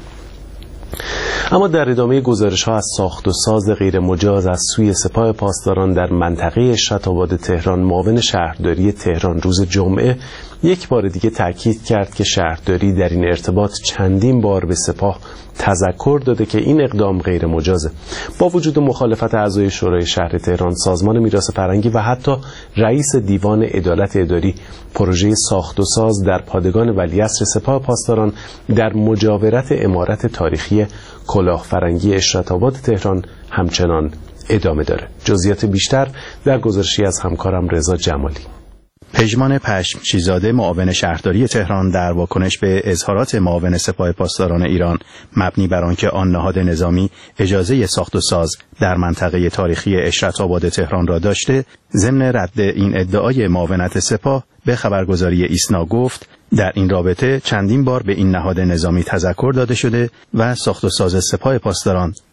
[SPEAKER 2] اما در ادامه گزارش ها از ساخت و ساز غیر مجاز از سوی سپاه پاسداران در منطقه اشرت آباد تهران، معاون شهرداری تهران روز جمعه یک بار دیگه تاکید کرد که شهرداری در این ارتباط چندین بار به سپاه تذکر داده که این اقدام غیر مجازه. با وجود مخالفت اعضای شورای شهر تهران، سازمان میراث فرهنگی و حتی رئیس دیوان عدالت اداری، پروژه ساخت و ساز در پادگان ولیعصر سپاه پاسداران در مجاورت عمارت تاریخی کلاهفرنگی اشرت آباد تهران همچنان ادامه داره. جزئیات بیشتر در گزارشی از همکارم رضا جمالی.
[SPEAKER 18] پژمان پشمچیزاده معاون شهرداری تهران در واکنش به اظهارات معاون سپاه پاسداران ایران مبنی بر آنکه آن نهاد نظامی اجازه ساخت و ساز در منطقه تاریخی اشرت آباد تهران را داشته، ضمن رد این ادعای معاونت سپاه به خبرگزاری ایسنا گفت در این رابطه چندین بار به این نهاد نظامی تذکر داده شده و ساخت و ساز سپاه پاسداران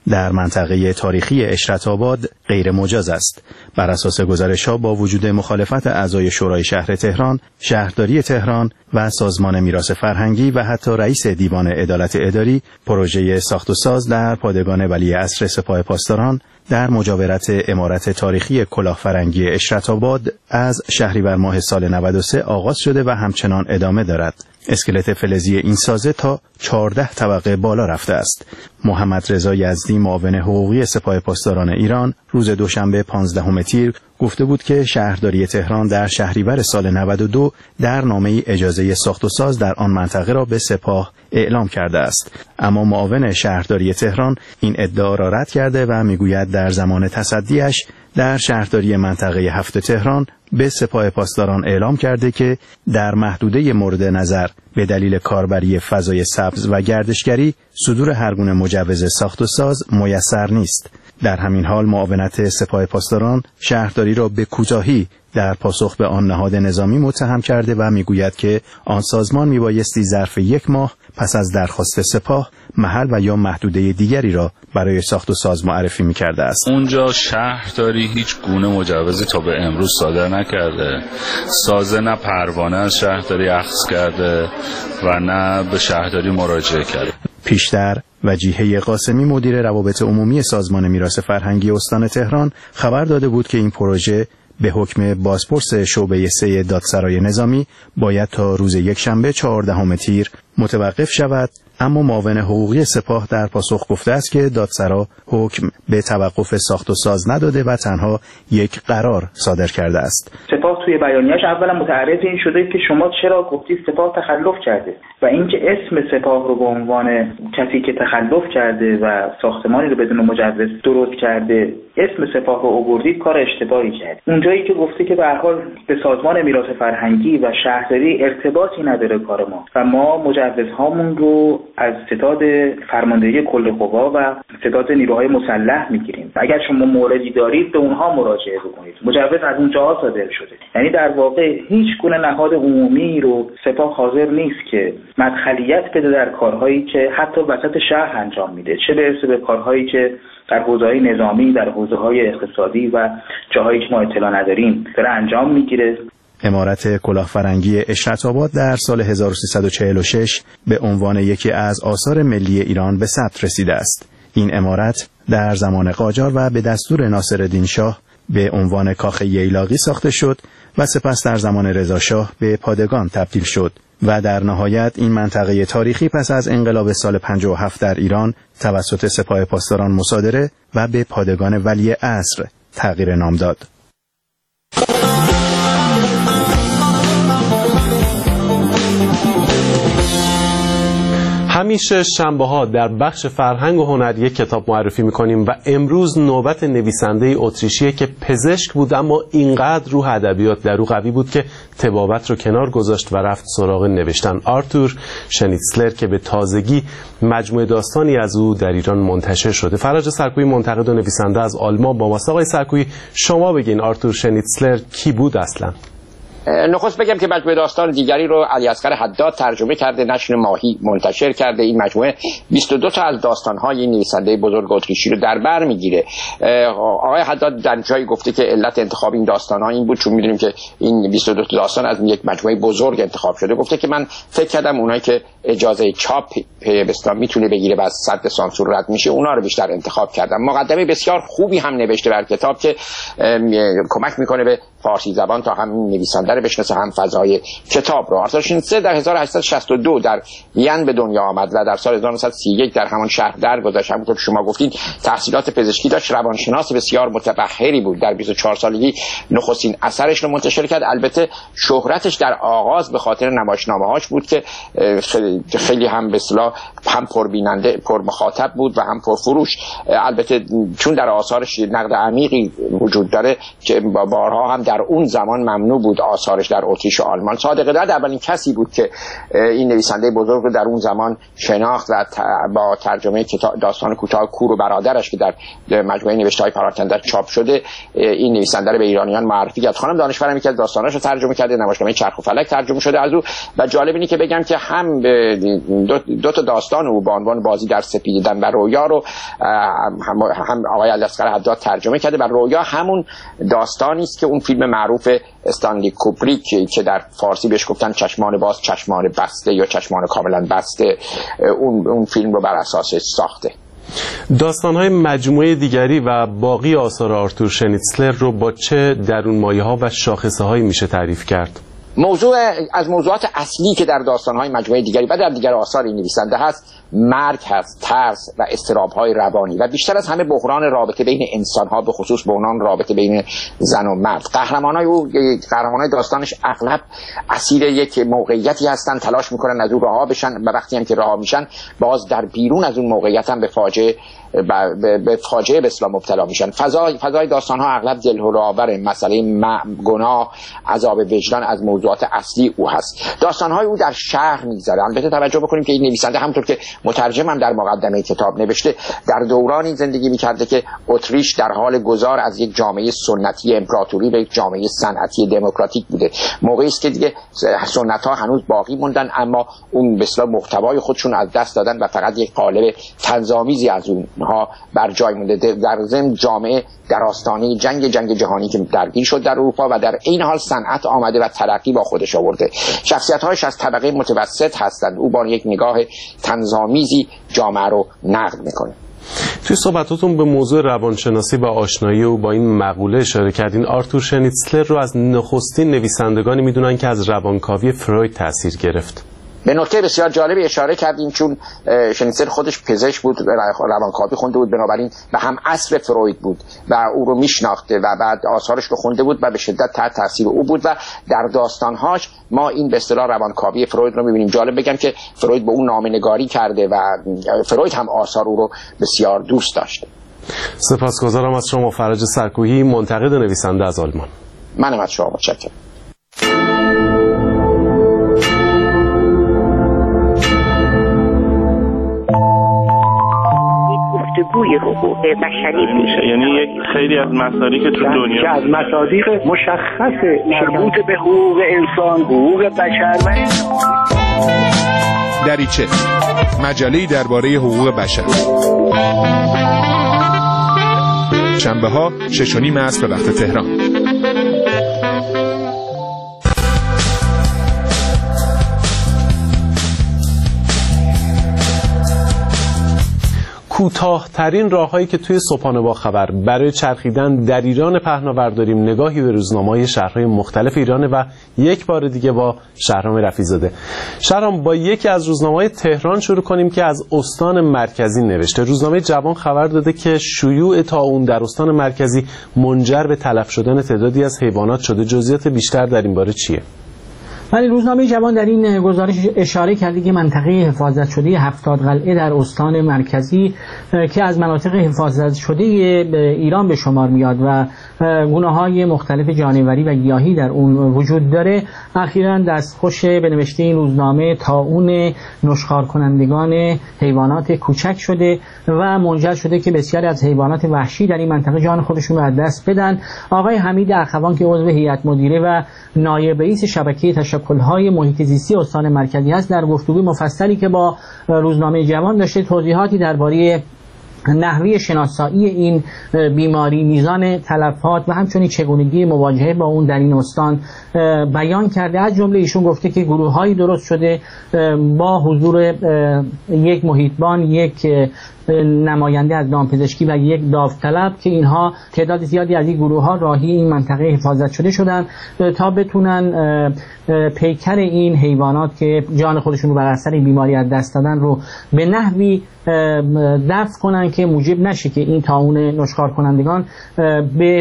[SPEAKER 18] در منطقه تاریخی اشرت‌آباد غیر مجاز است. بر اساس گزارش‌ها با وجود مخالفت اعضای شورای شهر تهران، شهرداری تهران و سازمان میراث فرهنگی و حتی رئیس دیوان عدالت اداری، پروژه ساخت و ساز در پادگان ولیعصر سپاه پاسداران در مجاورت عمارت تاریخی کلاهفرنگی اشرت‌آباد از شهریور ماه سال نود و سه آغاز شده و همچنان ادامه دارد. اسکلت فلزی این سازه تا چهارده طبقه بالا رفته است. محمد رضا یزدی، معاون حقوقی سپاه پاسداران ایران، روز دوشنبه پانزدهم تیر گفته بود که شهرداری تهران در شهریور سال نود و دو در نامه‌ای اجازه ساخت و ساز در آن منطقه را به سپاه اعلام کرده است. اما معاون شهرداری تهران این ادعا را رد کرده و میگوید در زمان تصدیش در شهرداری منطقه هفت تهران به سپاه پاسداران اعلام کرده که در محدوده مورد نظر به دلیل کاربری فضای سبز و گردشگری صدور هر گونه مجوز ساخت و ساز میسر نیست. در همین حال معاونت سپاه پاسداران شهرداری را به کوتاهی در پاسخ به آن نهاد نظامی متهم کرده و میگوید که آن سازمان میبایستی ظرف یک ماه پس از درخواست سپاه محل و یا محدوده دیگری را برای ساخت و ساز معرفی میکرده است.
[SPEAKER 19] اونجا شهرداری هیچ گونه مجوزی تا به امروز صادر نکرده. سازه نه پروانه از شهرداری اخذ کرده و نه به شهرداری مراجعه کرده.
[SPEAKER 18] پیشتر وجیهه قاسمی، مدیر روابط عمومی سازمان میراث فرهنگی استان تهران، خبر داده بود که این پروژه به حکم بازپرس شعبه سه دادسرای نظامی باید تا روز یکشنبه چهاردهم تیر متوقف شود، اما معاون حقوقی سپاه در پاسخ گفته است که دادسرا حکم به توقف ساخت و ساز نداده و تنها یک قرار صادر کرده است.
[SPEAKER 20] سپاه توی بیانیه‌اش اولا متعرض این شده که شما چرا گفتید سپاه تخلف کرده و اینکه اسم سپاه رو به عنوان کسی که تخلف کرده و ساختمانی رو بدون مجوز درست کرده اسم سپاه رو آوردید کار اشتباهی کرد. اونجایی که گفته که به هر حال به سازمان میراث فرهنگی و شهرداری ارتباطی نداره کار ما و ما مجوزهامون رو از ستاد فرماندهی کل قوا و ستاد نیروهای مسلح میگیریم. اگر شما موردی دارید به اونها مراجعه بکنید. مجوز از اونجاها صادر شده. یعنی در واقع هیچ گونه نهاد عمومی رو سپاه حاضر نیست که مدخلیت بده در کارهایی که حتی وسط شهر انجام میده، چه برسه به کارهایی که در حوزه‌های نظامی، در حوزه‌های اقتصادی و جاهایی که ما اطلاع نداریم داره انجام میگیره.
[SPEAKER 18] عمارت کلاهفرنگی اشرت‌آباد در سال هزار و سیصد و چهل و شش به عنوان یکی از آثار ملی ایران به ثبت رسیده است. این عمارت در زمان قاجار و به دستور ناصرالدین شاه به عنوان کاخ ییلاقی ساخته شد و سپس در زمان رضا شاه به پادگان تبدیل شد و در نهایت این منطقه تاریخی پس از انقلاب سال پنجاه و هفت در ایران توسط سپاه پاسداران مصادره و به پادگان ولیعصر تغییر نام داد.
[SPEAKER 2] همیشه شنبه‌ها در بخش فرهنگ و هنر یک کتاب معرفی می‌کنیم و امروز نوبت نویسنده اتریشیه که پزشک بود اما اینقدر روح ادبیات در او قوی بود که طبابت رو کنار گذاشت و رفت سراغ نوشتن. آرتور شنیتسلر که به تازگی مجموعه داستانی از او در ایران منتشر شده. فراج سرکویی منتقد و نویسنده از آلمان با ماست. آقای سرکویی شما بگین آرتور شنیتسلر کی بود اصلا؟
[SPEAKER 21] نخست بگم که مجموعه داستان دیگری رو علی اصغر حداد ترجمه کرده، نشر ماهی منتشر کرده. این مجموعه بیست و دو تا از داستان‌های این نویسنده بزرگ اتریشی رو در بر میگیره. آقای حداد در جایی گفته که علت انتخاب این داستان‌ها این بود چون می‌دونیم که این بیست و دو تا داستان از یک مجموعه بزرگ انتخاب شده. گفته که من فکر کردم اونایی که اجازه چاپ پیوستا میتونه بگیره و از صد سانسور رد میشه اونا رو بیشتر انتخاب کردم. مقدمه بسیار خوبی هم نوشته بر کتاب که کمک میکنه به فارسی زبان تا هم نویسنده رو بشناسه هم فضای کتاب رو. آرتور شنیتسلر در هزار و هشتصد و شصت و دو در وین به دنیا آمد و در سال هزار و نهصد و سی و یک در همان شهر درگذشت. همونطور که شما گفتین تحصیلات پزشکی داشت، روانشناس بسیار متبحری بود. در بیست و چهار سالگی نخستین اثرش رو منتشر کرد. البته شهرتش در آغاز به خاطر نمایشنامه‌هاش بود که خیلی هم به اصطلاح هم پربیننده پر مخاطب بود و هم پرفروش. البته چون در آثارش نقد عمیقی وجود داره که بارها هم در اون زمان ممنوع بود آثارش در اتریش و آلمان. صادق رد اولین کسی بود که این نویسنده بزرگ رو در اون زمان شناخت و با ترجمه داستان کوتاه کور و برادرش که در مجموعه نوشته‌های پراکنده چاپ شده این نویسنده رو به ایرانیان معرفی کرد. خانم دانشورم یکی از داستاناش رو ترجمه کرده، نمایشنامه چرخ و فلک ترجمه شده از او. و جالب اینه که بگم که هم به دو, دو تا داستان او با عنوان بازی در سپیددم و رویا رو هم, هم آقای علیاصغر حداد ترجمه کرده و رویا همون داستانی است که اون فیلم معروف استانلی کوبریک که در فارسی بهش گفتن چشمان باز چشمان بسته یا چشمان کاملا بسته، اون اون فیلم رو بر اساسش ساخته.
[SPEAKER 2] داستان‌های مجموعه دیگری و باقی آثار آرتور شنیتسلر رو با چه درونمایه‌ها و شاخصه‌هایی میشه تعریف کرد؟
[SPEAKER 21] موضوع از موضوعات اصلی که در داستان‌های مجموعه دیگری و در دیگر آثار این نویسنده هست، مرگ هست، ترس و اضطراب‌های روانی و بیشتر از همه بحران رابطه بین انسان‌ها، به خصوص بحران رابطه بین زن و مرد. قهرمانای او، قهرمانای داستانش اغلب اسیر یک موقعیتی هستن، تلاش می‌کنن از اون رها بشن و وقتی هم که رها میشن باز در بیرون از اون موقعیت هم به فاجعه به فاجعه به اصطلاح مبتلا میشن. فضای فضای داستان‌ها اغلب دلهره‌آور، مسئله گناه، عذاب وجدان از موضوعات اصلی او هست. داستان‌های او در شهر می‌گذره. البته توجه بکنیم که این نویسنده همونطور که مترجم هم در مقدمه کتاب نوشته، در دورانی زندگی می‌کرده که اتریش در حال گذار از یک جامعه سنتی امپراتوری به یک جامعه صنعتی دموکراتیک بوده. موقعی است که دیگه سنت‌ها هنوز باقی موندن اما اون به اصطلاح محتوای خودشون از دست دادن و فقط یک قالب طنزآمیزی از اونها بر جای مونده. در ضمن جامعه در آستانه جنگ جنگ جهانی که درگیر شد در اروپا و در این حال صنعت آمده و ترقی با خودش آورده. شخصیت‌هاش از طبقه متوسط هستند. او با یک نگاه طنزآمیزی جامعه رو نقد میکنه.
[SPEAKER 2] توی صحبتاتون به موضوع روانشناسی و آشنایی او با این مقوله اشاره کردین. آرتور شنیتسلر رو از نخستین نویسندگانی میدونن که از روانکاوی فروید تاثیر گرفت.
[SPEAKER 21] به نکته بسیار جالبی اشاره کردیم، چون شنیتسلر خودش پزشک بود، روانکاوی خونده بود، بنابراین به هم عصر فروید بود و او رو میشناخته و بعد آثارش رو خونده بود و به شدت تحت تاثیر او بود و در داستانهاش ما این به اصطلاح روانکاوی فروید رو میبینیم. جالب بگم که فروید به اون نامه‌نگاری کرده و فروید هم آثار او رو بسیار دوست داشته.
[SPEAKER 2] سپاسگزارم از شما فرج سرکویی، منتقد نویسنده از آلمان.
[SPEAKER 21] منم از شما متشکرم.
[SPEAKER 1] گفتگوی حقوق بشری میشه،
[SPEAKER 22] یعنی یک خیلی از مسائلی که تو دنیا
[SPEAKER 11] که از مصادیق مشخص مربوط به حقوق انسان، حقوق بشر و
[SPEAKER 23] دریچه، مجله‌ای درباره حقوق بشر، شنبه ها شش و نیم عصر به وقت تهران.
[SPEAKER 2] کوتاه‌ترین راههایی که توی صبحانه با خبر برای چرخیدن در ایران پهنا داریم، نگاهی به روزنامه‌های شهرهای مختلف ایرانه و یک بار دیگه با شهرام رفیع‌زاده. شهرام، با یکی از روزنامه‌های تهران شروع کنیم که از استان مرکزی نوشته. روزنامه جوان خبر داده که شیوع طاعون در استان مرکزی منجر به تلف شدن تعدادی از حیوانات شده. جزئیات بیشتر در این باره چیه؟
[SPEAKER 16] ولی روزنامه جوان در این گزارش اشاره کرده که منطقه حفاظت شده هفتاد قلعه در استان مرکزی که از مناطق حفاظت شده ایران به شمار میاد و گونه‌های مختلف جانوری و گیاهی در اون وجود داره، اخیراً دستخوش به نوشته این روزنامه طاعون نشخوار کنندگان حیوانات کوچک شده و منجر شده که بسیاری از حیوانات وحشی در این منطقه جان خودشون رو از دست بدن. آقای حمید اخوان که عضو هیئت مدیره و نایب رئیس شبکه تشکل‌های محیط زیستی استان مرکزی است، در گفتگوی مفصلی که با روزنامه جوان داشته توضیحاتی درباره نحوه شناسایی این بیماری، میزان تلفات و همچنین چگونگی مواجهه با اون در این استان بیان کرده. از جمله ایشون گفته که گروه‌هایی درست شده با حضور یک محیطبان، یک نماینده از دامپزشکی و یک داوطلب که اینها تعداد زیادی از این گروه‌ها راهی این منطقه حفاظت شده شدن تا بتونن پیکر این حیوانات که جان خودشون رو بر اثر این بیماری از دست دادن رو به نحوی دفع کنن که موجب نشه که این طاعون نشخوار کنندگان به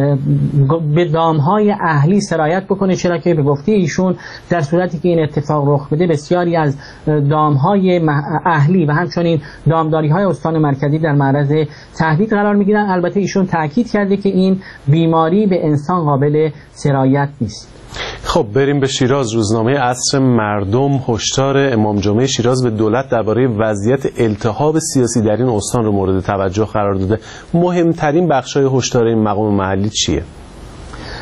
[SPEAKER 16] به دامهای اهلی سرایت بکنه، چرا که به گفته ایشون در صورتی که این اتفاق رخ بده بسیاری از دامهای اهلی و همچنین دامداری‌های استان مرکزی در معرض تهدید قرار میگیرن. البته ایشون تاکید کرده که این بیماری به انسان قابل سرایت نیست.
[SPEAKER 2] خب بریم به شیراز. روزنامه عصر مردم هشدار امام جمعه شیراز به دولت درباره وضعیت التهاب سیاسی در این استان رو مورد توجه قرار داده. مهمترین بخشای هشدار این مقام محلی چیه؟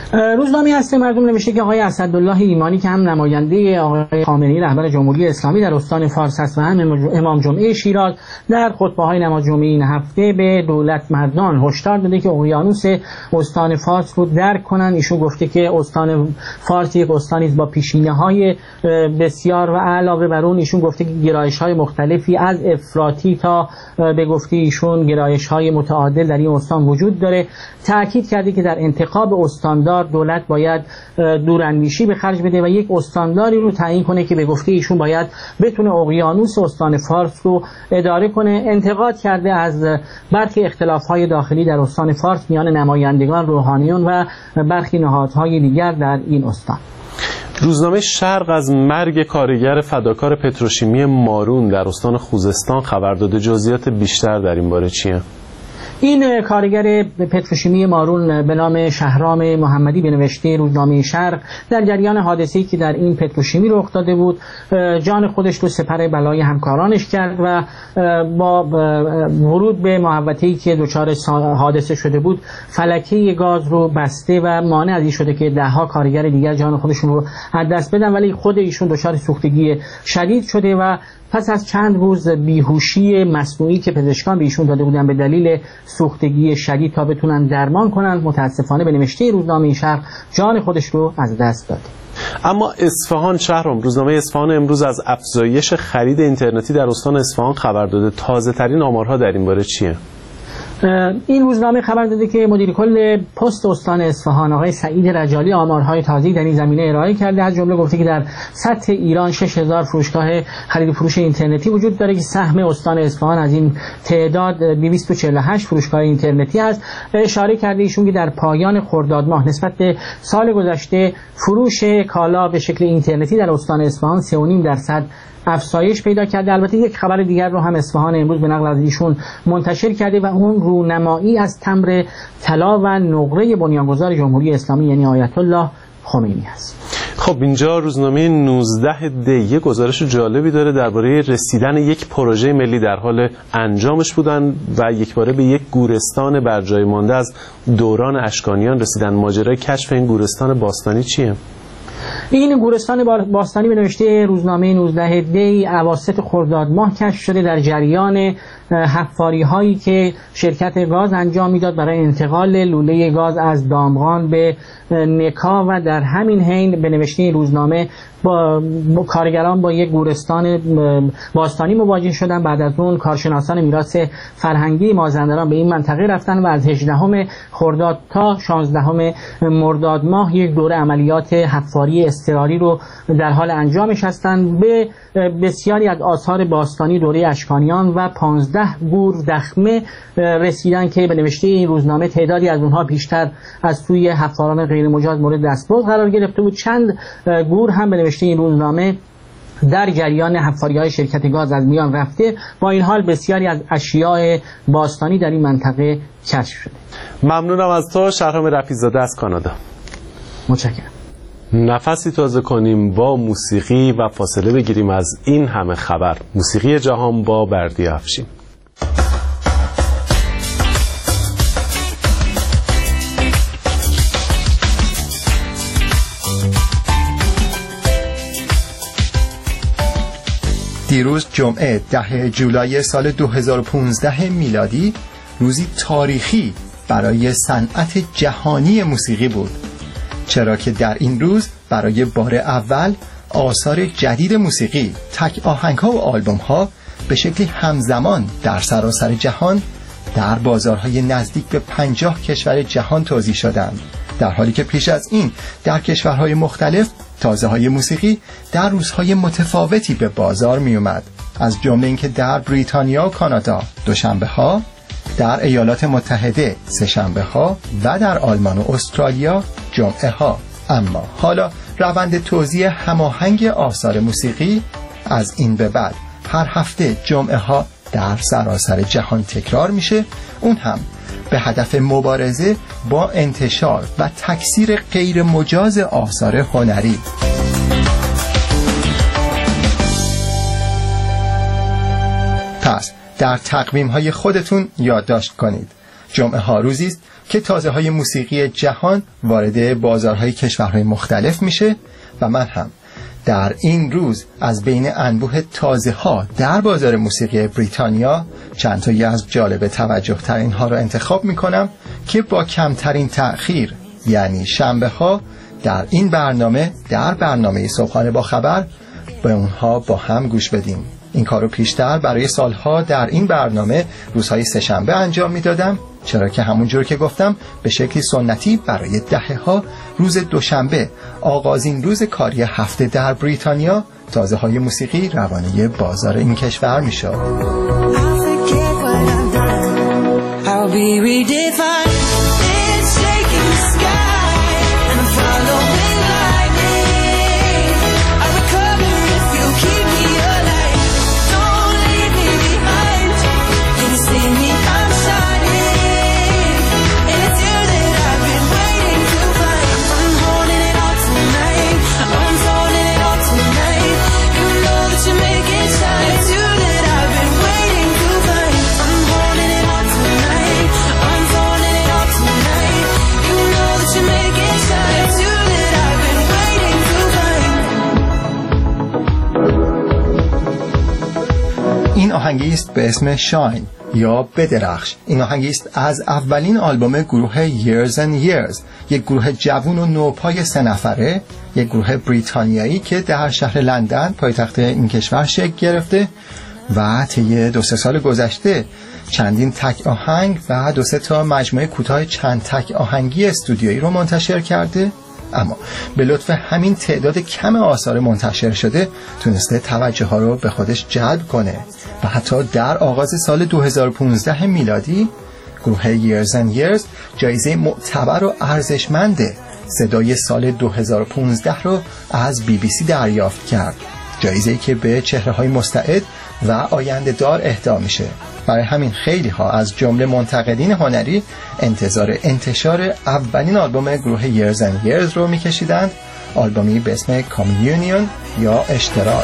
[SPEAKER 16] روزنامه هسته مردم نوشته که آقای اسدالله ایمانی که هم نماینده آقای خامنه‌ای رهبر جمهوری اسلامی در استان فارس است و هم امام جمعه شیراز در خطبه‌های نماز جمعه این هفته به دولت مردان هشدار داده که اقیانوس استان فارس رو درک کنن. ایشون گفته که استان فارس یک استانی است با پیشینه‌های بسیار و علاوه بر اون ایشون گفته که گرایش‌های مختلفی از افراطی تا به گفته ایشون گرایش‌های متعادل در این استان وجود داره. تأکید کرده که در انتخاب استاندار دولت باید دوراندیشی به خرج بده و یک استانداری رو تعیین کنه که به گفته ایشون باید بتونه اقیانوس استان فارس رو اداره کنه. انتقاد کرده از برخی اختلاف‌های داخلی در استان فارس میان نمایندگان، روحانیون و برخی نهادهای دیگر در این استان.
[SPEAKER 2] روزنامه شرق از مرگ کارگر فداکار پتروشیمی مارون در استان خوزستان خبر داده. جزئیات بیشتر در این باره چیه؟
[SPEAKER 16] این کارگر پتروشیمی مارون به نام شهرام محمدی به نوشته روزنامه شرق در جریان حادثه‌ای که در این پتروشیمی رخ داده بود جان خودش رو سپر بلای همکارانش کرد و با ورود به محوطه‌ای که دچار حادثه شده بود فلکه گاز رو بسته و مانع از این شده که ده‌ها کارگر دیگر جان خودشون رو از دست بدن، ولی خود ایشون دچار سوختگی شدید شده و پس از چند روز بیهوشی مصنوعی که پزشکان به ایشون داده بودن به دلیل سوختگی شدید تا بتونن درمان کنن، متاسفانه به نوشته روزنامه شرق جان خودش رو از دست داد.
[SPEAKER 2] اما اصفهان شهرام، روزنامه اصفهان امروز از افزایش خرید اینترنتی در استان اصفهان خبر داده. تازه ترین آمارها در این باره چیه؟
[SPEAKER 16] این روزنامه خبر داده که مدیر کل پست استان اصفهان آقای سعید رجالی آمارهای تازه‌ای در این زمینه ارائه کرده. از جمله گفته که در سطح ایران شش هزار فروشگاه خرید و فروش اینترنتی وجود داره که سهم استان اصفهان از این تعداد دویست و چهل و هشت فروشگاه اینترنتی است. اشاره کرده ایشون که در پایان خرداد ماه نسبت به سال گذشته فروش کالا به شکل اینترنتی در استان اصفهان سه و نیم درصد افزایش پیدا کرده. البته یک خبر دیگر رو هم اصفهان امروز به نقل از ایشون منتشر کرده و اون رونمایی از تمبر طلا و نقره بنیانگذار جمهوری اسلامی یعنی آیت الله خمینی است.
[SPEAKER 2] خب اینجا روزنامه نوزده دی یه گزارش جالبی داره درباره رسیدن یک پروژه ملی در حال انجامش بودن و یکباره به یک گورستان بر جای مانده از دوران اشکانیان رسیدن. ماجرای کشف این گورستان باستانی چیه؟
[SPEAKER 16] این گورستان باستانی به نوشته روزنامه نوزده دی اواسط خرداد ماه کشف شده در جریان حفاری هایی که شرکت گاز انجام میداد برای انتقال لوله گاز از دامغان به نکا و در همین حین به نوشته روزنامه با کارگران با یک گورستان باستانی مواجه شدن. بعد از اون کارشناسان میراث فرهنگی مازندران به این منطقه رفتن و از هجدهم خرداد تا شانزدهم مرداد ماه یک دوره عملیات حفاری اضطراری رو در حال انجامش هستند. به بسیاری از آثار باستانی دوره اشکانیان و پانزده گور دخمه رسیدن که به نوشته این روزنامه تعدادی از اونها بیشتر از سوی حفاران غیر مجاز مورد دستبرد قرار گرفته بود. چند گور هم به نوشته این روزنامه در جریان حفاری‌های شرکت گاز از میان رفته. با این حال بسیاری از اشیاء باستانی در این منطقه کشف شده.
[SPEAKER 2] ممنونم از تو شهرام رفیع‌زاده از کانادا.
[SPEAKER 16] متشکرم.
[SPEAKER 2] نفسی تازه کنیم با موسیقی و فاصله بگیریم از این همه خبر. موسیقی جهان با بردی افشین.
[SPEAKER 4] دیروز جمعه ده جولای سال دو هزار و پانزده میلادی روزی تاریخی برای صنعت جهانی موسیقی بود، چرا که در این روز برای بار اول آثار جدید موسیقی، تک آهنگ‌ها و آلبوم‌ها به شکل همزمان در سراسر جهان در بازارهای نزدیک به پنجاه کشور جهان توزیع شدند، در حالی که پیش از این در کشورهای مختلف تازه‌های موسیقی در روزهای متفاوتی به بازار می اومد، از جمله اینکه در بریتانیا و کانادا دوشنبه‌ها، در ایالات متحده سه‌شنبه‌ها و در آلمان و استرالیا جمعه‌ها. اما حالا روند توزیع هماهنگ آثار موسیقی از این به بعد هر هفته جمعه‌ها در سراسر جهان تکرار میشه، اون هم به هدف مبارزه با انتشار و تکثیر غیر مجاز آثار هنری. پس در تقویم‌های خودتون یادداشت کنید جمعه ها روزی است که تازه های موسیقی جهان وارد بازارهای کشورهای مختلف میشه و من هم در این روز از بین انبوه تازه ها در بازار موسیقی بریتانیا چند تایی از جالب توجه ترین ها رو انتخاب میکنم که با کمترین تأخیر یعنی شنبه ها در این برنامه در برنامه صبحانه با خبر به اونها با هم گوش بدیم. این کارو پیشتر برای سالها در این برنامه روزهای سه‌شنبه انجام میدادم، چرا که همونجور که گفتم به شکلی سنتی برای دهه ها روز دوشنبه آغازین روز کاری هفته در بریتانیا تازه های موسیقی روانه بازار این کشور میشد. این آهنگی است به اسم شاین یا بدرخش. این آهنگی است از اولین آلبوم گروه Years and Years، یک گروه جوون و نوپای سه نفره، یک گروه بریتانیایی که در شهر لندن پایتخت این کشور شکل گرفته و طی دو سه سال گذشته چندین تک آهنگ و دو سه تا مجموعه کوتاه چند تک آهنگی استودیویی رو منتشر کرده، اما به لطف همین تعداد کم آثار منتشر شده تونسته توجه ها رو به خودش جلب کنه و حتی در آغاز سال دو هزار و پانزده میلادی گروه Years and Years جایزه معتبر و ارزشمند صدای سال دو هزار و پانزده رو از بی بی سی دریافت کرد، جایزه‌ای که به چهره‌های مستعد و آینده دار اهدا میشه. برای همین خیلی ها از جمله منتقدین هنری انتظار انتشار اولین آلبوم گروه Years and Years رو میکشیدند، آلبومی به اسم کامیونیون یا اشتراک.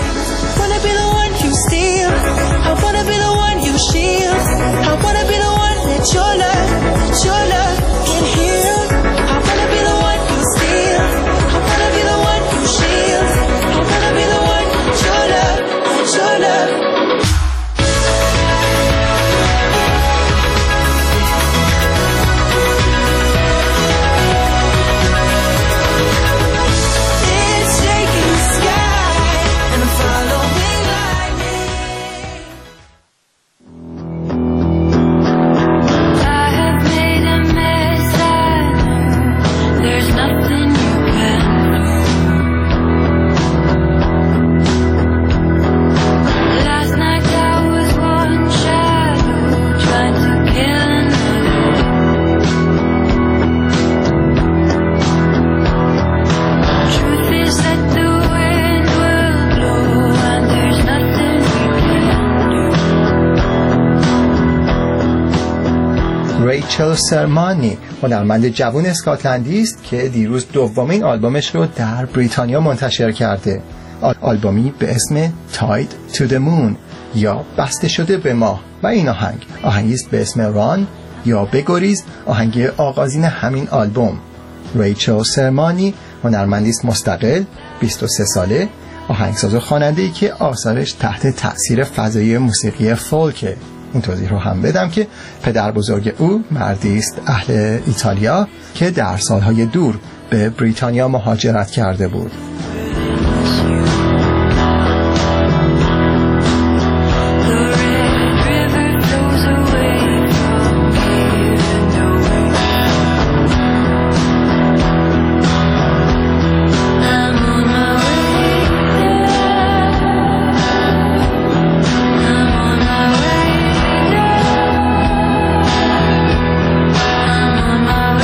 [SPEAKER 4] ریچل سرمانی هنرمند جوان اسکاتلندی است که دیروز دومین آلبومش رو در بریتانیا منتشر کرده، آلبومی به اسم Tied to the Moon یا بسته شده به ماه و این آهنگ آهنگی است به اسم ران یا بگریز، آهنگ آغازین همین آلبوم. ریچل سرمانی هنرمندی است مستقل، بیست و سه ساله، آهنگساز و خواننده‌ای که آثارش تحت تأثیر فضای موسیقی فولکه. این توضیح رو هم بدم که پدر بزرگ او مردی است اهل ایتالیا که در سالهای دور به بریتانیا مهاجرت کرده بود.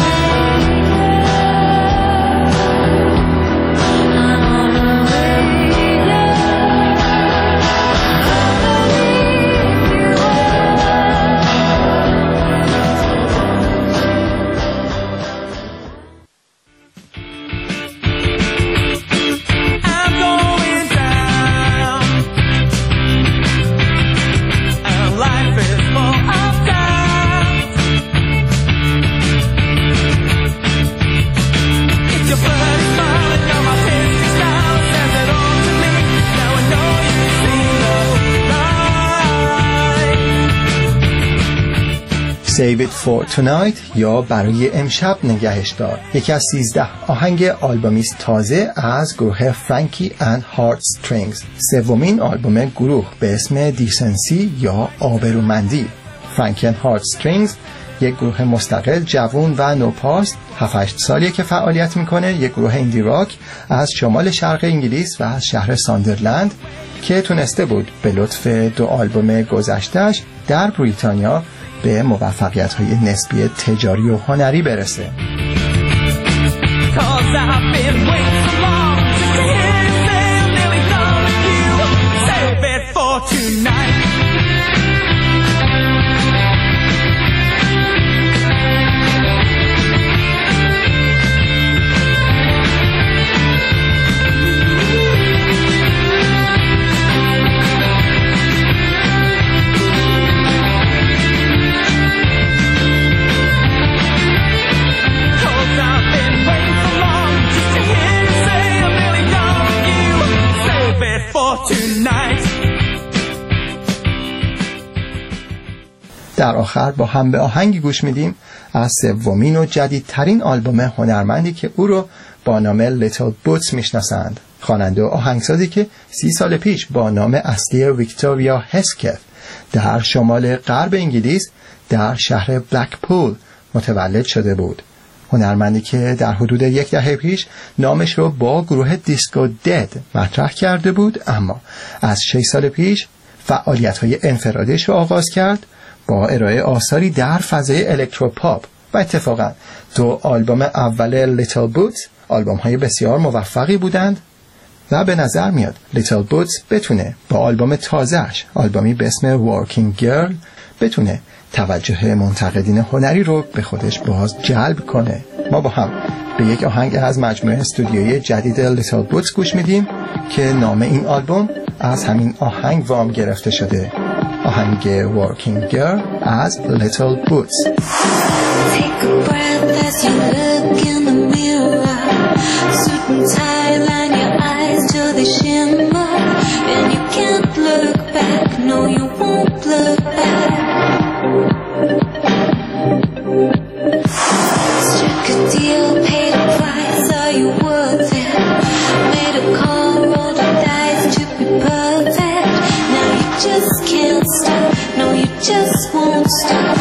[SPEAKER 6] I'm on my way.
[SPEAKER 4] Save It For Tonight یا برای امشب نگهش دار، یکی از سیزده آهنگ آلبومیست تازه از گروه فرانکی اند هارتسترینگز، سومین آلبوم گروه به اسم دیسنسی یا آبرومندی. فرانکی اند هارتسترینگز یک گروه مستقل جوان و نوپاست، هفت هشت سالیه که فعالیت میکنه، یک گروه ایندی راک از شمال شرق انگلیس و از شهر ساندرلند که تونسته بود به لطف دو آلبوم گذشتهش در بریتانیا به موفقیت‌های نسبی تجاری و هنری برسه. در آخر با هم به آهنگی گوش میدیم از سومین و جدیدترین آلبوم هنرمندی که او رو با نام لیتل بوتس میشناسند، خواننده و آهنگسازی که سی سال پیش با نام اصلی ویکتوریا هسکت در شمال غرب انگلیس در شهر بلکپول متولد شده بود. هنرمندی که در حدود یک دهه پیش نامش رو با گروه دیسکو دد مطرح کرده بود، اما از شش سال پیش فعالیت‌های انفرادیش رو آغاز کرد با ارائه آثاری در فضای الکتروپاپ و اتفاقا دو آلبوم اول لیتل بوتس آلبوم‌های بسیار موفقی بودند و به نظر میاد لیتل بوتس بتونه با آلبوم تازه‌اش، آلبومی به اسم ورکینگ گرل، بتونه توجه منتقدین هنری رو به خودش باز جلب کنه. ما با هم به یک آهنگ از مجموعه استودیویی جدید لیتل بوتس گوش میدیم که نام این آلبوم از همین آهنگ وام گرفته شده، آهنگ ورکینگ گرل از لیتل بوتس.
[SPEAKER 6] Take a breath as you look in the mirror. Suit and tie, line your eyes till they shimmer. And you can't look back, no you won't look back. Struck a deal, paid a price, are you worth it? Made a call, rolled the dice to be perfect. Now you just can't stop, no you just won't stop.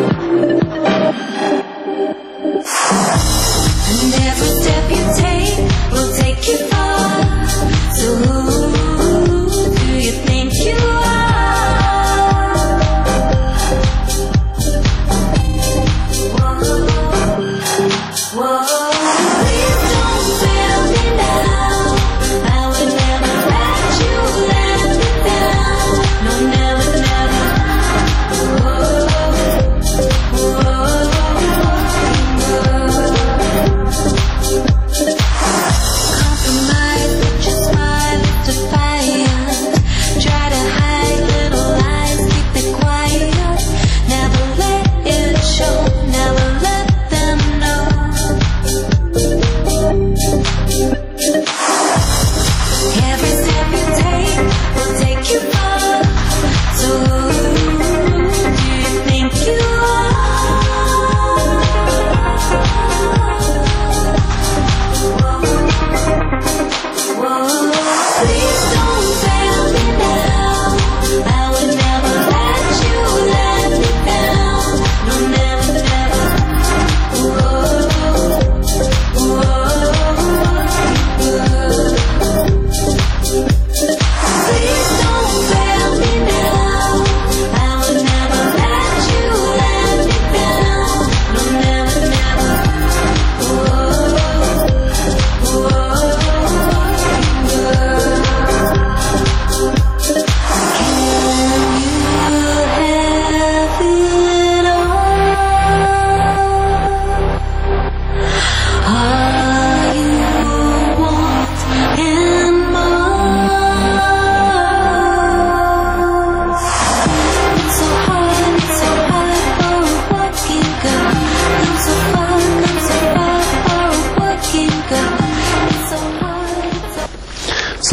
[SPEAKER 6] And every step you take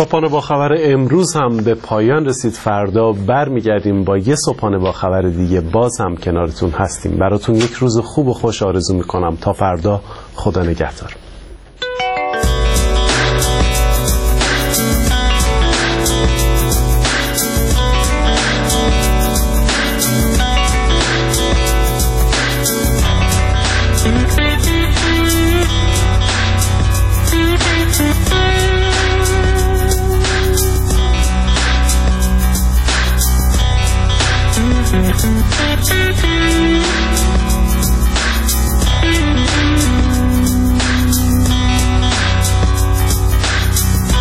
[SPEAKER 2] صبحانه با خبر امروز هم به پایان رسید. فردا برمیگردیم با یه صبحانه با خبر دیگه. باز هم کنارتون هستیم. براتون یک روز خوب و خوش آرزو میکنم. تا فردا، خدا نگهدار.